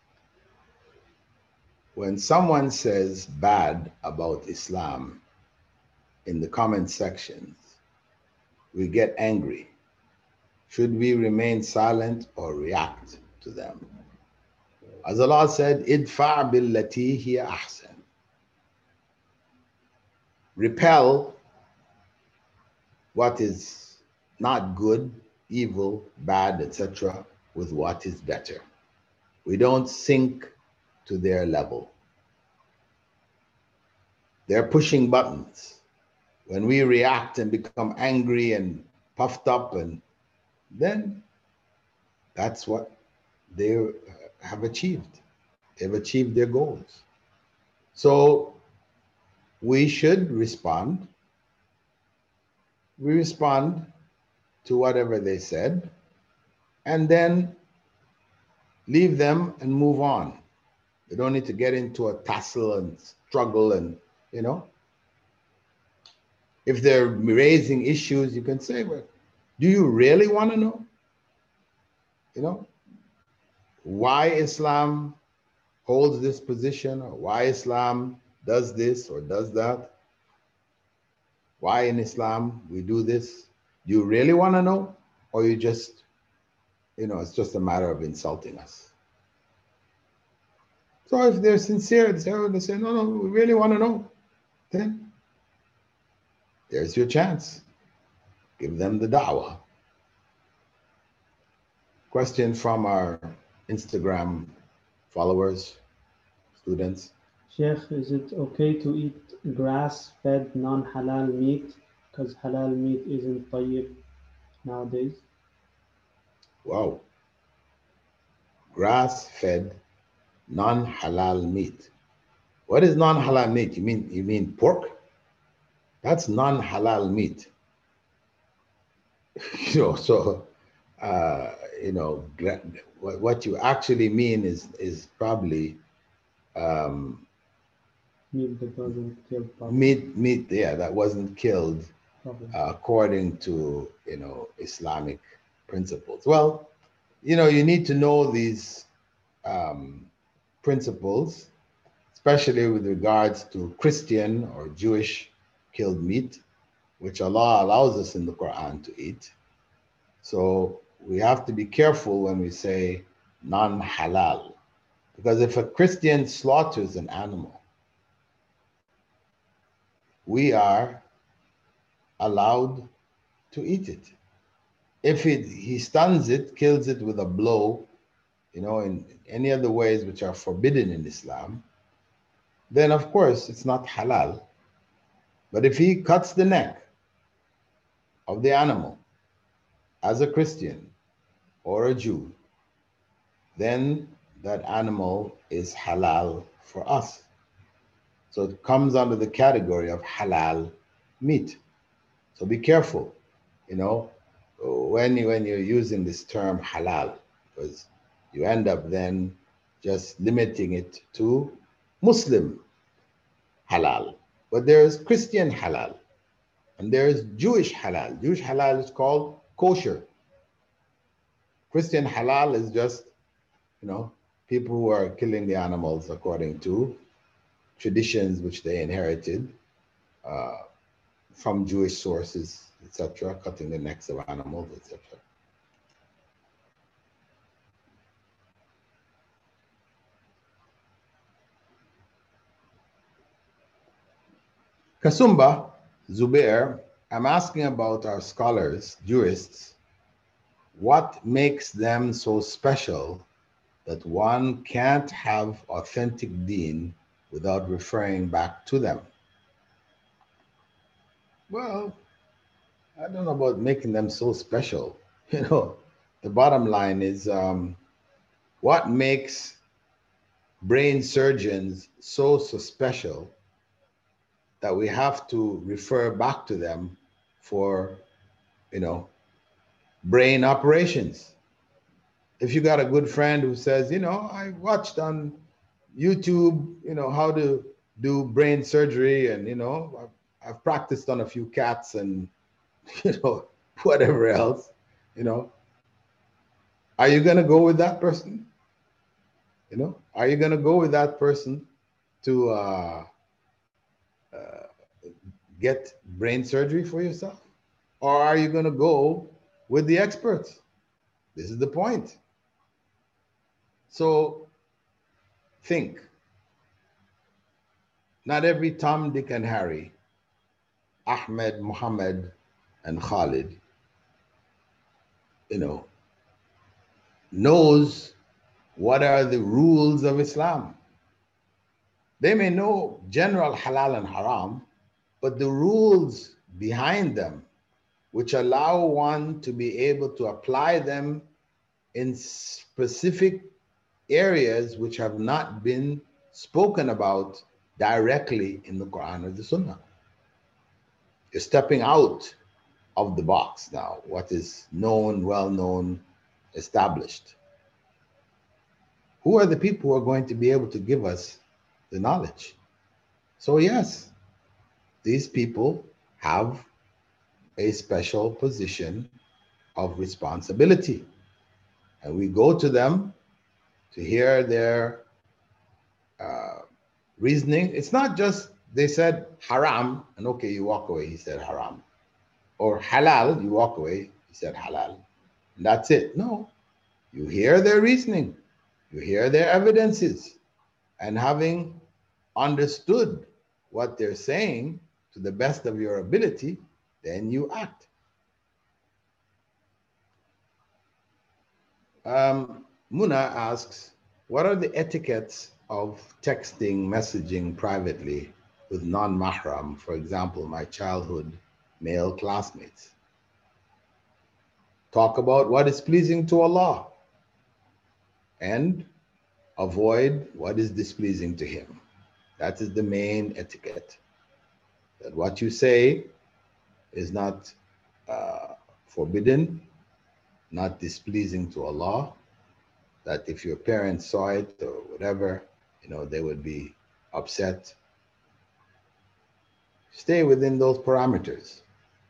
when someone says bad about Islam in the comment sections, we get angry. Should we remain silent or react to them? As Allah said, idfa' billati hiya ahsan. Repel what is not good, evil, bad, etc., with what is better. We don't sink to their level. They're pushing buttons. When we react and become angry and puffed up, and then that's what they have achieved. They've achieved their goals. So we should respond. We respond to whatever they said, and then leave them and move on. We don't need to get into a tussle and struggle and, you know. If they're raising issues, you can say, well, do you really want to know? You know, why Islam holds this position, or why Islam does this or does that? Why in Islam we do this? Do you really want to know? Or you just, you know, it's just a matter of insulting us. So if they're sincere, they say, no, we really want to know, then there's your chance. Give them the da'wah. Question from our Instagram followers, students. Sheikh, is it okay to eat grass-fed non-halal meat? Because halal meat isn't tayyib nowadays. Wow. Grass-fed non-halal meat. What is non-halal meat? You mean pork? That's non-halal meat. What you actually mean is probably meat that wasn't killed properly. Meat, yeah, that wasn't killed according to, you know, Islamic principles. Well, you know, you need to know these principles, especially with regards to Christian or Jewish killed meat, which Allah allows us in the Quran to eat. So we have to be careful when we say non-halal, because if a Christian slaughters an animal, we are allowed to eat it. If he stuns it, kills it with a blow, you know, in any other ways which are forbidden in Islam, then of course it's not halal. But if he cuts the neck of the animal as a Christian or a Jew, then that animal is halal for us. So it comes under the category of halal meat. So be careful, you know, when you're using this term halal, because you end up then just limiting it to Muslim halal. But there's Christian halal and there's Jewish halal. Jewish halal is called kosher. Christian halal is just, you know, people who are killing the animals according to traditions which they inherited from Jewish sources, etc., cutting the necks of animals, etc. Kasumba Zubair, I'm asking about our scholars, jurists. What makes them so special that one can't have authentic deen without referring back to them? Well, I don't know about making them so special. You know, the bottom line is what makes brain surgeons so special that we have to refer back to them for, you know, brain operations. If you got a good friend who says, you know, I watched on YouTube, you know, how to do brain surgery, and, you know, I've practiced on a few cats and, you know, whatever else, you know, are you going to go with that person? You know, are you going to go with that person to get brain surgery for yourself? Or are you going to go with the experts? This is the point. So think. Not every Tom, Dick, and Harry, Ahmed, Muhammad, and Khalid, you know, knows what are the rules of Islam. They may know general halal and haram, but the rules behind them, which allow one to be able to apply them in specific areas which have not been spoken about directly in the Quran or the Sunnah. You're stepping out of the box now, what is known, well known, established. Who are the people who are going to be able to give us the knowledge? So, yes, these people have a special position of responsibility. And we go to them to hear their reasoning. It's not just they said haram, and okay, you walk away, he said haram. Or halal, you walk away, he said halal. And that's it. No, you hear their reasoning, you hear their evidences, and having understood what they're saying to the best of your ability, then you act. Muna asks, what are the etiquettes of texting, messaging privately with non-mahram, for example, my childhood male classmates? Talk about what is pleasing to Allah and avoid what is displeasing to Him. That is the main etiquette. That what you say is not forbidden, not displeasing to Allah, that if your parents saw it or whatever, they would be upset. Stay within those parameters.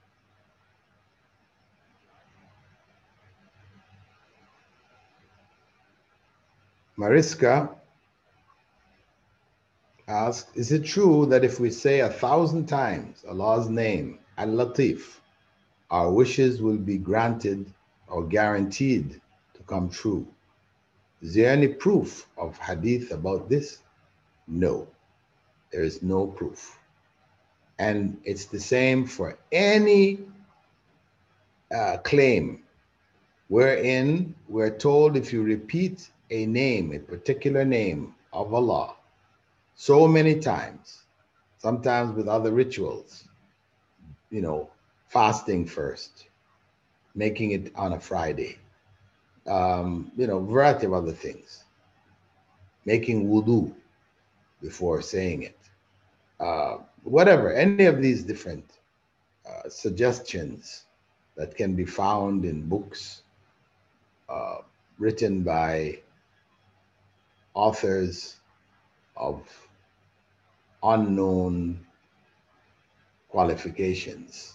Mariska asks, is it true that if we say 1,000 times Allah's name, Al-Latif, our wishes will be granted or guaranteed to come true? Is there any proof of hadith about this? No, there is no proof. And it's the same for any claim wherein we're told if you repeat a name, a particular name of Allah, so many times, sometimes with other rituals, fasting first, making it on a Friday, variety of other things, making wudu before saying it, whatever, any of these different suggestions that can be found in books written by authors of unknown qualifications,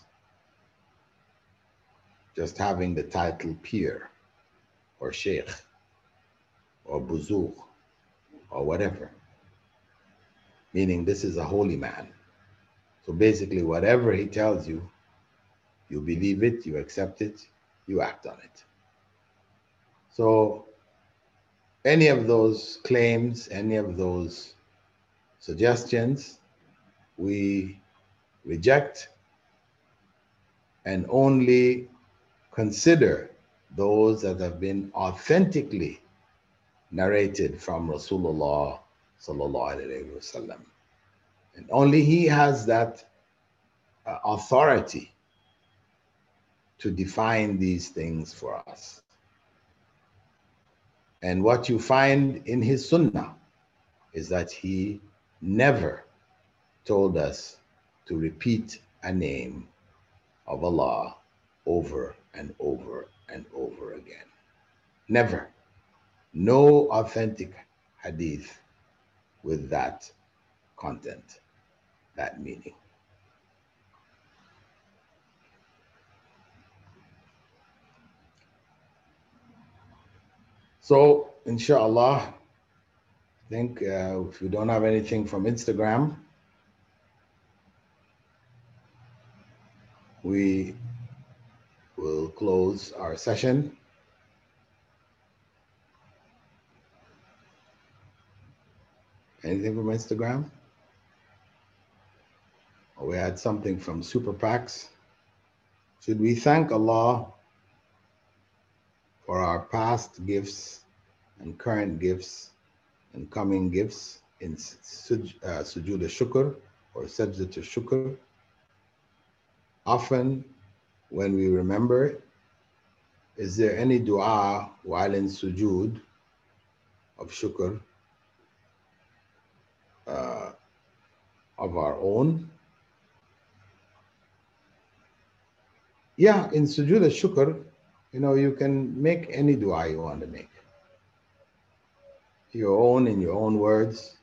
just having the title Pir or Sheikh or Buzugh or whatever, meaning this is a holy man. So basically whatever he tells you, you believe it, you accept it, you act on it. So any of those claims, any of those suggestions, we reject and only consider those that have been authentically narrated from Rasulullah sallallahu alaihi wasallam. And only he has that authority to define these things for us. And what you find in his sunnah is that he never told us to repeat a name of Allah over and over and over again. Never. No authentic hadith with that content, that meaning. So, inshallah, I think if we don't have anything from Instagram, we will close our session. Anything from Instagram? Oh, we had something from Super Packs. Should we thank Allah for our past gifts and current gifts and coming gifts in sujood al-shukr or sajdat al-shukr. Often when we remember it, is there any dua while in sujood of shukr of our own? Yeah, in sujood al-shukr, you can make any dua you want to make. Your own, in your own words,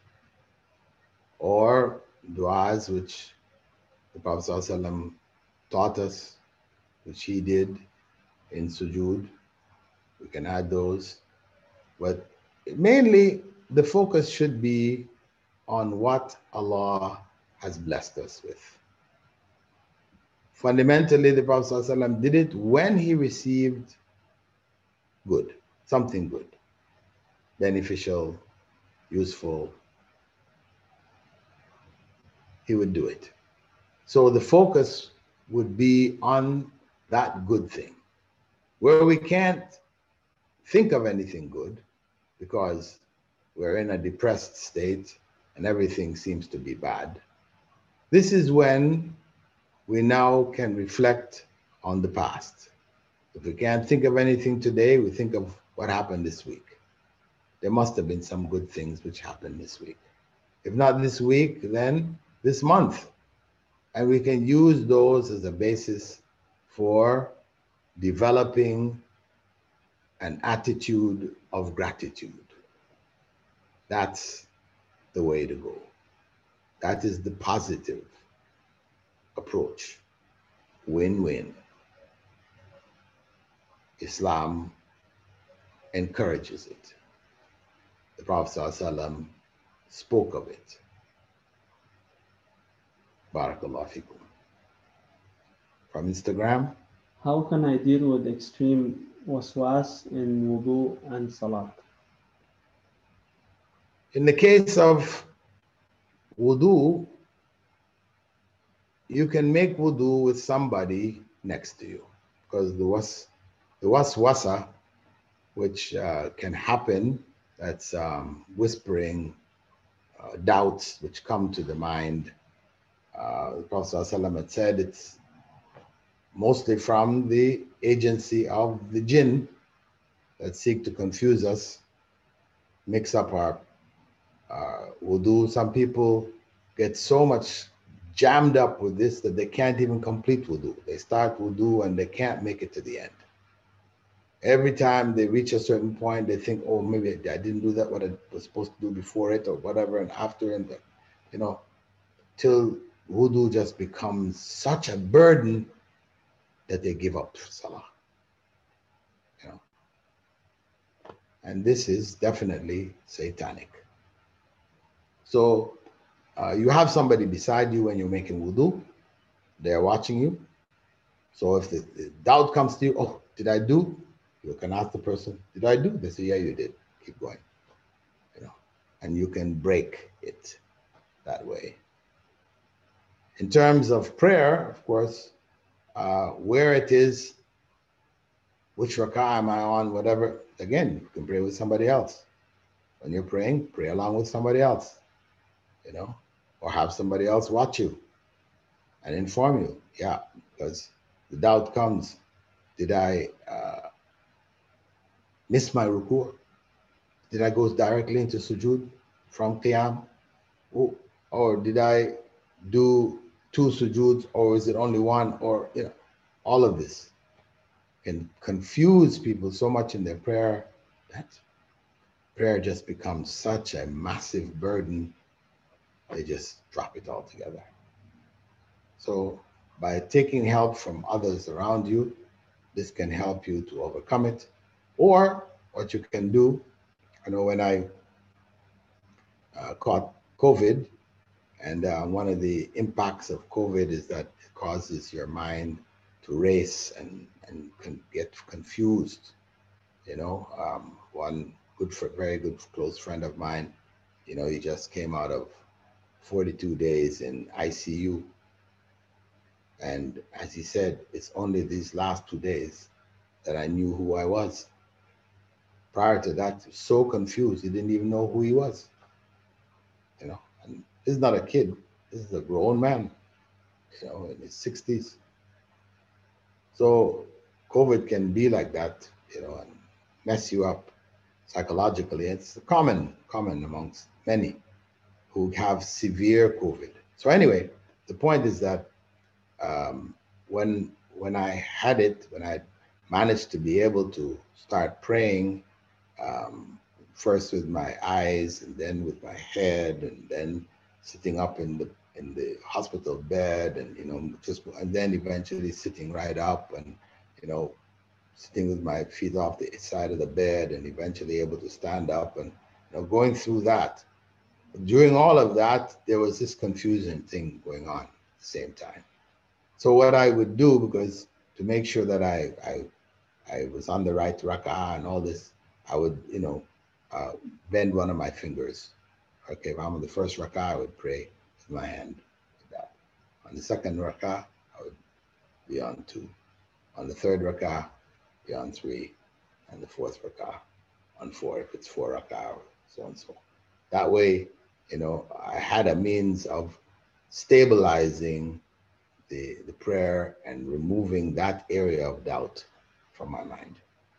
or duas which the Prophet ﷺ taught us, which he did in sujood. We can add those. But mainly, the focus should be on what Allah has blessed us with. Fundamentally, the Prophet ﷺ did it when he received good, something good, beneficial, useful. He would do it. So the focus would be on that good thing. Where we can't think of anything good because we're in a depressed state and everything seems to be bad, this is when we now can reflect on the past. If we can't think of anything today, we think of what happened this week. There must have been some good things which happened this week. If not this week, then this month. And we can use those as a basis for developing an attitude of gratitude. That's the way to go. That is the positive approach. Win-win. Islam encourages it. The Prophet ﷺ spoke of it. Barakallahu fikum. From Instagram. How can I deal with extreme waswas in wudu and salat? In the case of wudu, you can make wudu with somebody next to you, because the waswasa, which can happen, that's whispering doubts which come to the mind. The Prophet ﷺ had said it's mostly from the agency of the jinn that seek to confuse us, mix up our wudu. Some people get so much jammed up with this that they can't even complete wudu. They start wudu and they can't make it to the end. Every time they reach a certain point, they think, oh, maybe I didn't do that, what I was supposed to do before it or whatever, and after, and till wudu just becomes such a burden that they give up salah. And this is definitely satanic. So you have somebody beside you when you're making wudu. They're watching you. So if the doubt comes to you, oh, did I do? You can ask the person, did I do? They say, yeah, you did. Keep going. And you can break it that way. In terms of prayer, of course, where it is, which rak'ah am I on, whatever, again, you can pray with somebody else. When you're praying, pray along with somebody else, or have somebody else watch you and inform you. Yeah, because the doubt comes, did I miss my ruku'? Did I go directly into sujood from qiyam? Or did I do 2 sujoods, or is it only one? Or, all of this can confuse people so much in their prayer that prayer just becomes such a massive burden, they just drop it all together. So by taking help from others around you, this can help you to overcome it. Or what you can do, when I caught COVID, and one of the impacts of COVID is that it causes your mind to race and can get confused. One very good close friend of mine, he just came out of 42 days in ICU. And as he said, it's only these last 2 days that I knew who I was. prior to that, so confused, he didn't even know who he was. You know, and this is not a kid, this is a grown man, you know, in his 60s. So COVID can be like that, you know, and mess you up psychologically. It's common amongst many who have severe COVID. So anyway, the point is that when I had it, when I managed to be able to start praying, first with my eyes and then with my head, and then sitting up in the hospital bed, and you know, just, and then eventually sitting right up, and you know, sitting with my feet off the side of the bed, and eventually able to stand up, and you know, going through that. During all of that, there was this confusing thing going on at the same time. So what I would do, because to make sure that I was on the right rak'ah and all this, I would, you know, bend one of my fingers. Okay, if I'm on the first rak'ah, I would pray with my hand like that. On the second rak'ah, I would be on 2. On the third rak'ah, be on 3. And the fourth rak'ah on 4, if it's 4 rak'ah, so and so. That way, you know, I had a means of stabilizing the prayer and removing that area of doubt from my mind.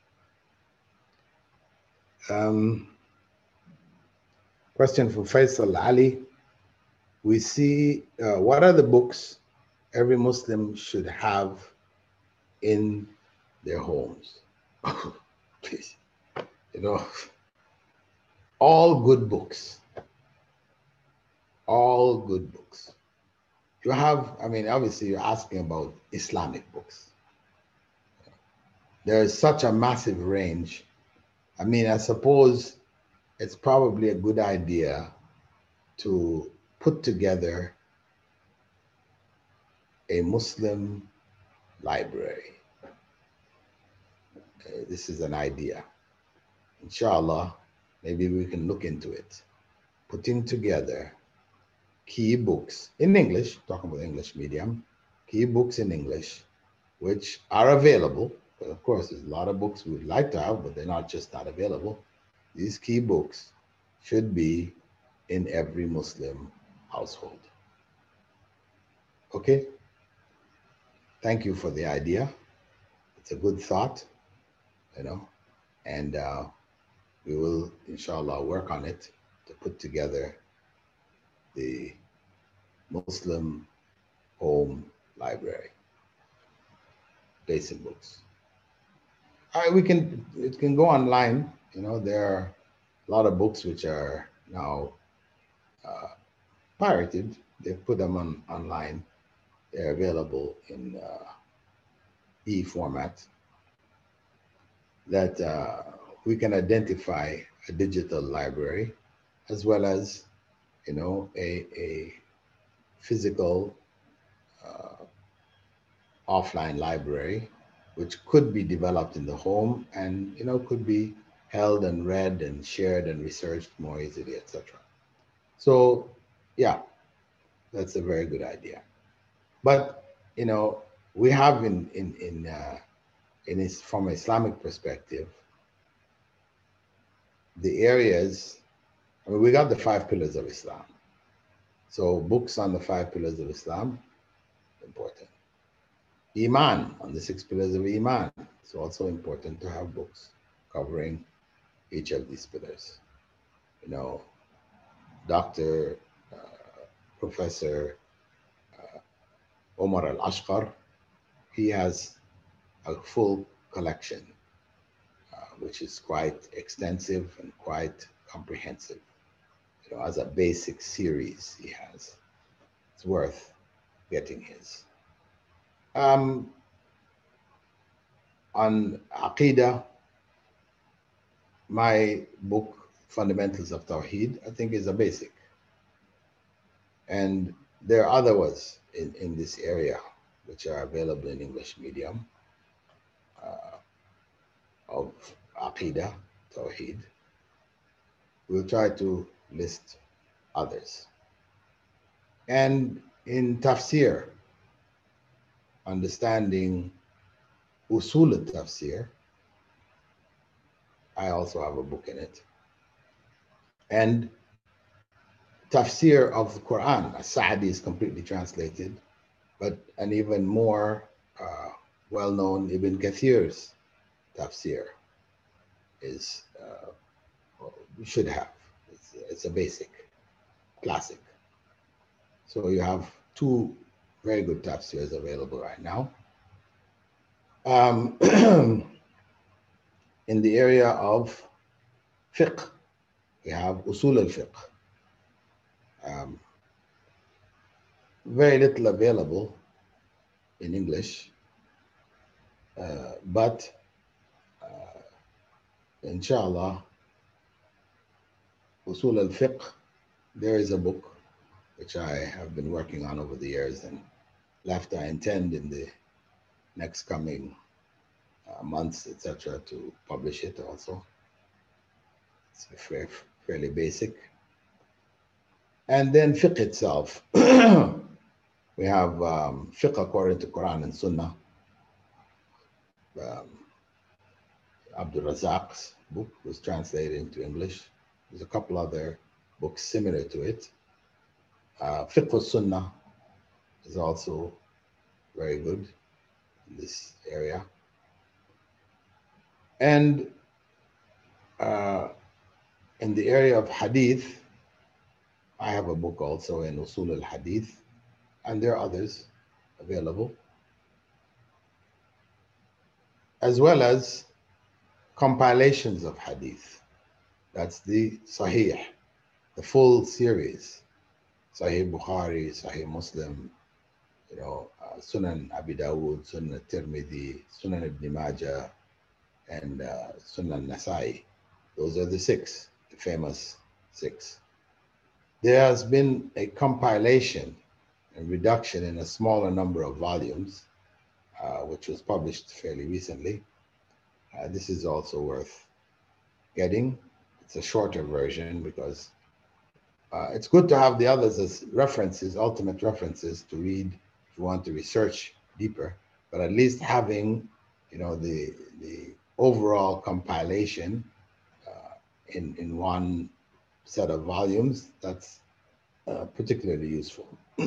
Question from Faisal Ali. We see, what are the books every Muslim should have in their homes? Please, you know, all good books. All good books. You have, I mean, obviously you're asking about Islamic books. There is such a massive range. I mean, I suppose it's probably a good idea to put together a Muslim library. This is an idea. Inshallah, maybe we can look into it. Putting together key books in English, talking about English medium, key books in English, which are available. But of course, there's a lot of books we would like to have, but they're not just not available. These key books should be in every Muslim household. Okay? Thank you for the idea. It's a good thought, you know, and we will, inshallah, work on it to put together the Muslim home library, basic books. All right, it can go online. You know, there are a lot of books which are now pirated. They've put them online. They're available in e-format that we can identify a digital library as well as, you know, a physical offline library, which could be developed in the home and, you know, could be held and read and shared and researched more easily, etc. So, yeah, that's a very good idea. But, you know, we have from an Islamic perspective, the areas, I mean, we got the 5 pillars of Islam. So books on the 5 pillars of Islam, important. Iman, on the 6 pillars of Iman. It's also important to have books covering each of these pillars. You know, Dr. Professor Omar Al-Ashqar, he has a full collection, which is quite extensive and quite comprehensive. You know, as a basic series he has. It's worth getting his. On Aqidah, my book, Fundamentals of Tawheed, I think is a basic. And there are other ones in this area which are available in English medium of Aqidah, Tawheed. We'll try to list others. And in Tafsir, understanding Usul al-Tafsir, I also have a book in it. And tafsir of the Quran. As-Sa'di is completely translated, but an even more well-known Ibn Kathir's tafsir is you should have. It's a basic, classic. So you have two very good tafsirs available right now. In the area of fiqh, we have usul al-fiqh. Very little available in English, but inshallah, usul al-fiqh, there is a book which I have been working on over the years, and left I intend in the next coming months, etc., to publish it also. It's fairly basic. And then fiqh itself. We have fiqh according to Quran and Sunnah. Abdul Razak's book was translated into English. There's a couple other books similar to it. Fiqh al-Sunnah is also very good in this area. And in the area of hadith, I have a book also in Usul al-Hadith, and there are others available, as well as compilations of hadith. That's the Sahih, the full series. Sahih Bukhari, Sahih Muslim, Sunan Abi Dawud, Sunan Tirmidhi, Sunan Ibn Majah, and Sunan Nasai. Those are the six, the famous six. There has been a compilation and reduction in a smaller number of volumes, which was published fairly recently. This is also worth getting. It's a shorter version because it's good to have the others as references, ultimate references to read if you want to research deeper, but at least having, the overall compilation in one set of volumes, that's particularly useful.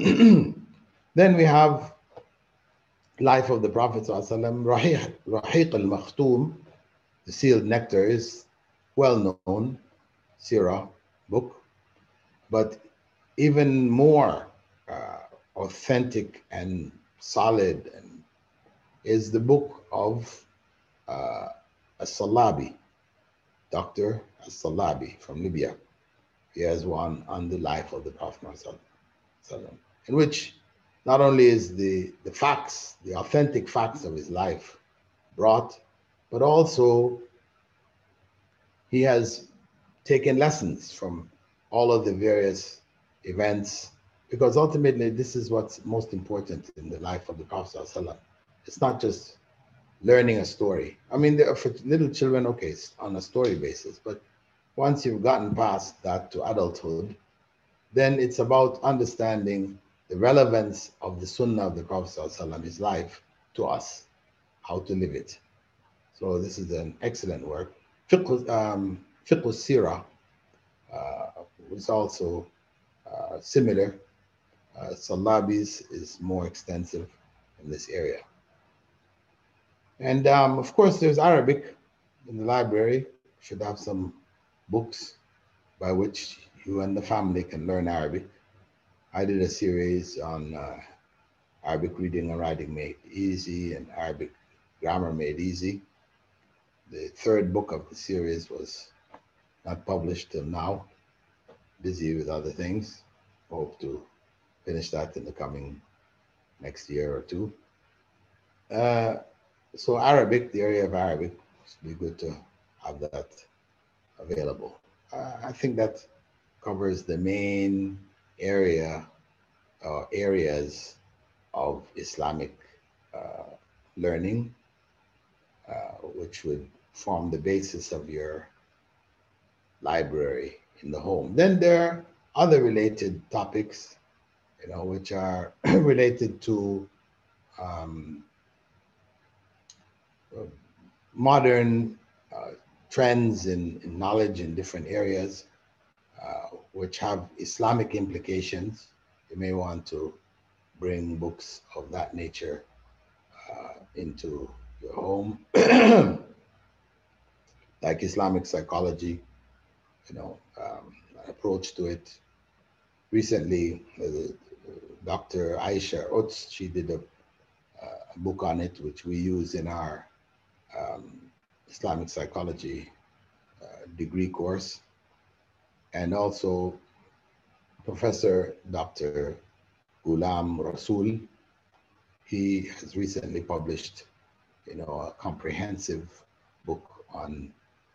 Then we have Life of the Prophet Rahiq al-Makhtoom, the Sealed Nectar, is well-known Sirah book, but even more authentic and solid is the book of As-Salabi, Dr. As-Salabi from Libya. He has one on the life of the Prophet, in which not only is the facts, the authentic facts of his life brought, but also he has taken lessons from all of the various events, because ultimately this is what's most important in the life of the Prophet. It's not just learning a story. I mean, for little children, okay, it's on a story basis, but once you've gotten past that to adulthood, then it's about understanding the relevance of the Sunnah of the Prophet, his life, to us, how to live it. So this is an excellent work. Fiqh al-Sirah is also similar. Salabi's is more extensive in this area. And of course, there's Arabic in the library. You should have some books by which you and the family can learn Arabic. I did a series on Arabic reading and writing made easy and Arabic grammar made easy. The third book of the series was not published till now. Busy with other things. Hope to finish that in the coming next year or two. So Arabic, the area of Arabic, would be good to have that available. I think that covers the main areas of Islamic learning, which would form the basis of your library in the home. Then there are other related topics, which are related to modern trends in knowledge in different areas, which have Islamic implications, you may want to bring books of that nature into your home, like Islamic psychology, approach to it. Recently, Dr. Aisha Utz, she did a book on it, which we use in our Islamic psychology degree course. And also Professor Dr. Ghulam Rasool, he has recently published, a comprehensive book on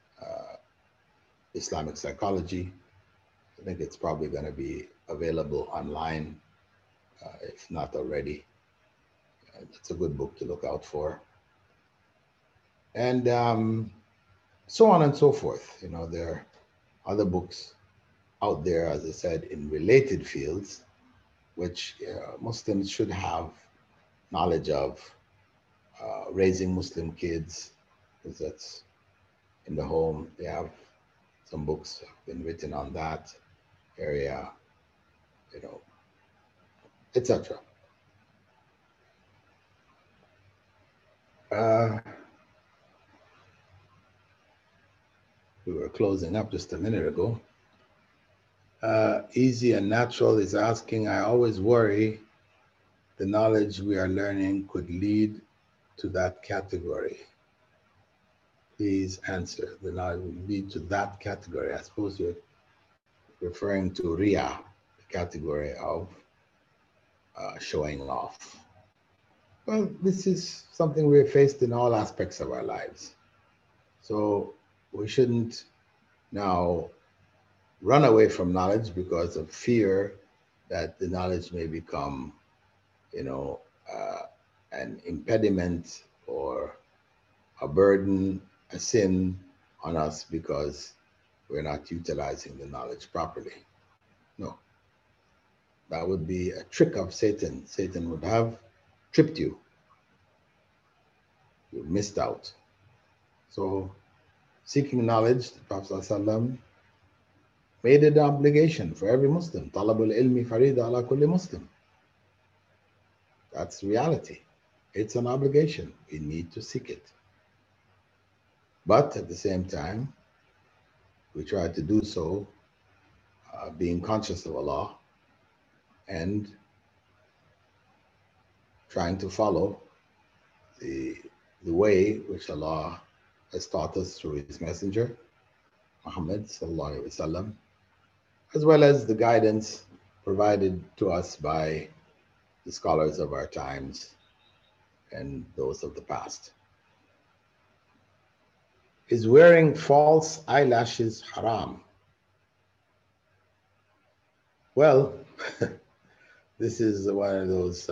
Islamic psychology. I think it's probably going to be available online, if not already. It's a good book to look out for. And so on and so forth. There are other books out there, as I said, in related fields, which Muslims should have knowledge of. Raising Muslim kids, because that's in the home. They have some books have been written on that area, etc. We were closing up just a minute ago. Easy and Natural is asking, I always worry the knowledge we are learning could lead to that category. Please answer. The knowledge would lead to that category. I suppose you're referring to Riyah, the category of showing off. Well, this is something we're faced in all aspects of our lives. So we shouldn't now run away from knowledge because of fear that the knowledge may become, an impediment or a burden, a sin on us because we're not utilizing the knowledge properly. No, that would be a trick of Satan. Satan would have tripped you. You missed out. So seeking knowledge, the Prophet ﷺ made it an obligation for every Muslim. Talabul ilmi farida ala kulli Muslim. That's reality. It's an obligation. We need to seek it. But at the same time, we try to do so being conscious of Allah and trying to follow the way which Allah has taught us through His Messenger, Muhammad sallallahu alaihi wasallam, as well as the guidance provided to us by the scholars of our times and those of the past. Is wearing false eyelashes haram? Well, this is one of those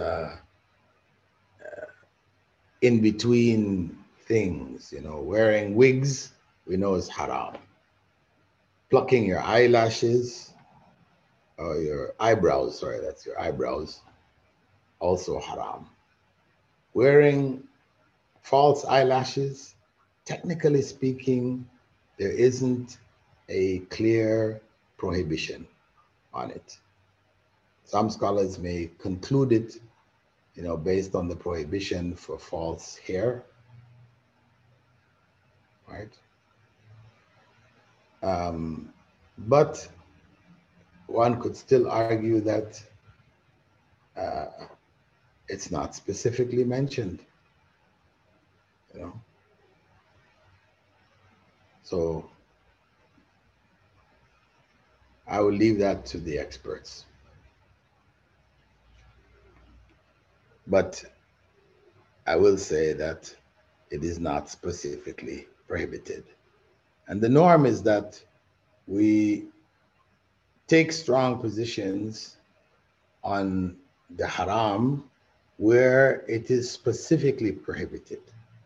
in-between things, wearing wigs, we know is haram. Plucking your eyelashes, or your eyebrows, sorry, that's your eyebrows, also haram. Wearing false eyelashes, technically speaking, there isn't a clear prohibition on it. Some scholars may conclude it, based on the prohibition for false hair, right? But one could still argue that it's not specifically mentioned, So I will leave that to the experts. But I will say that it is not specifically prohibited. And the norm is that we take strong positions on the haram where it is specifically prohibited.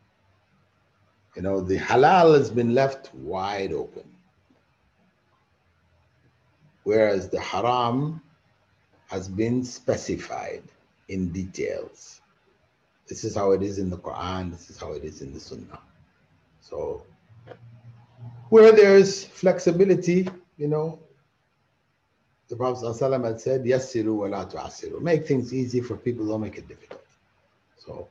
The halal has been left wide open, whereas the haram has been specified in details. This is how it is in the Quran, this is how it is in the Sunnah. So Where there's flexibility, you know, the Prophet ﷺ had said, Yassiru wa la tu'assiru. Make things easy for people, don't make it difficult. So,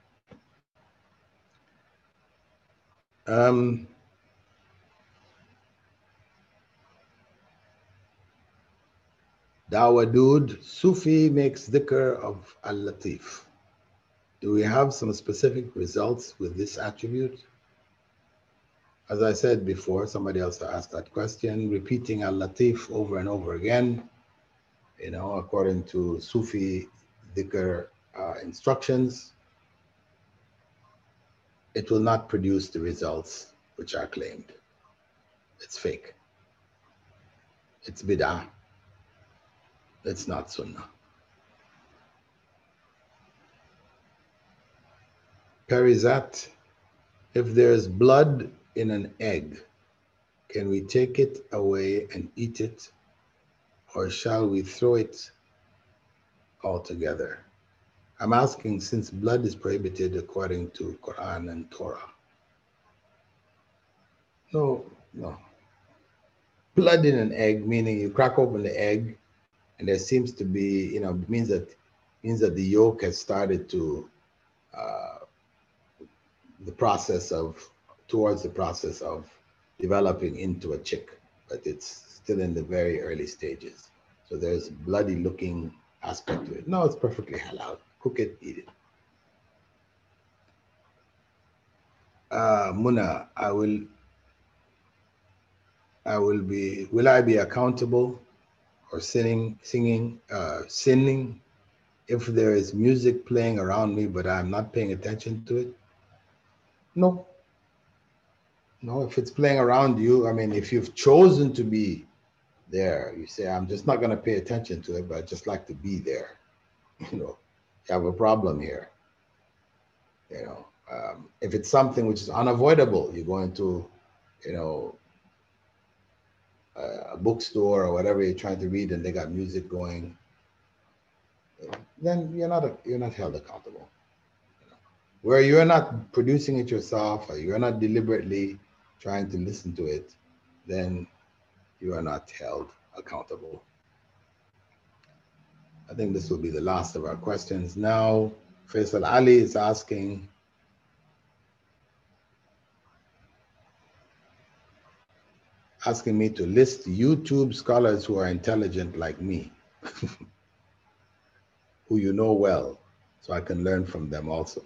Dawadud, Sufi makes dhikr of Al-Latif. Do we have some specific results with this attribute? As I said before, somebody else asked that question, repeating Al-Latif over and over again, you know, according to Sufi dhikr instructions, it will not produce the results which are claimed. It's fake. It's bid'ah. It's not sunnah. Perizat, if there's blood in an egg, can we take it away and eat it, or shall we throw it altogether? I'm asking, since blood is prohibited according to Quran and Torah. No. Blood in an egg, meaning you crack open the egg and there seems to be, you know, means that the yolk has started to towards the process of developing into a chick, but it's still in the very early stages. So there's bloody looking aspect to it. No, it's perfectly halal. Cook it, eat it. Muna, will I be accountable or sinning if there is music playing around me but I'm not paying attention to it? No, if it's playing around you, I mean, if you've chosen to be there, you say, I'm just not going to pay attention to it, but I'd just like to be there. You know, you have a problem here. You know, if it's something which is unavoidable, you go into, you know, a bookstore or whatever you're trying to read and they got music going, then you're not held accountable. You know, where you're not producing it yourself or you're not deliberately trying to listen to it, then you are not held accountable. I think this will be the last of our questions. Now, Faisal Ali is asking, me to list YouTube scholars who are intelligent like me, who you know well, so I can learn from them also.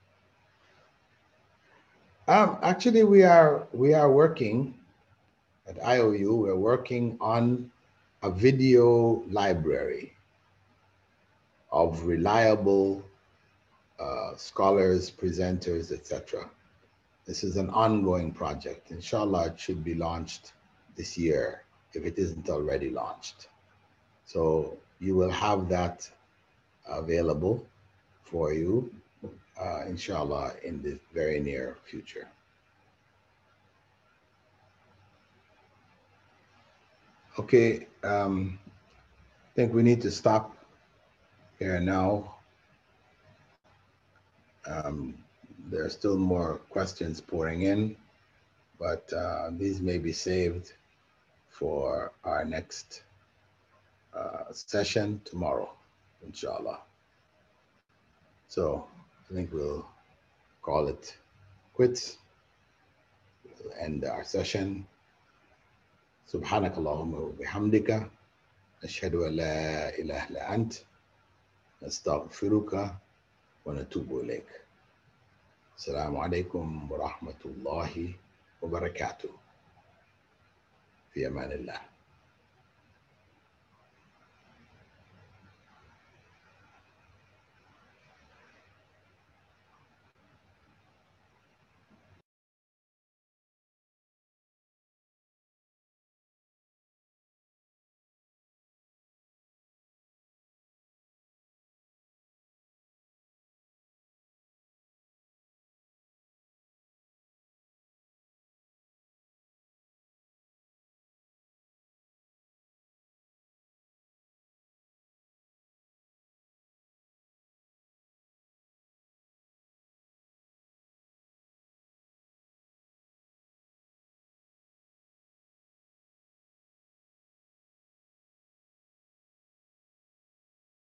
Actually, we are working at IOU. We're working on a video library of reliable scholars, presenters, etc. This is an ongoing project. Inshallah, it should be launched this year, if it isn't already launched. So you will have that available for you, inshallah, in the very near future. Okay, I think we need to stop here now. There are still more questions pouring in, but these may be saved for our next session tomorrow, inshallah. So I think we'll call it quits. We'll end our session. سبحانك اللهم وبحمدك نشهد أن لا إله إلا أنت نستغفرك ونتوب إليك. السلام عليكم ورحمة الله وبركاته. في أمان الله.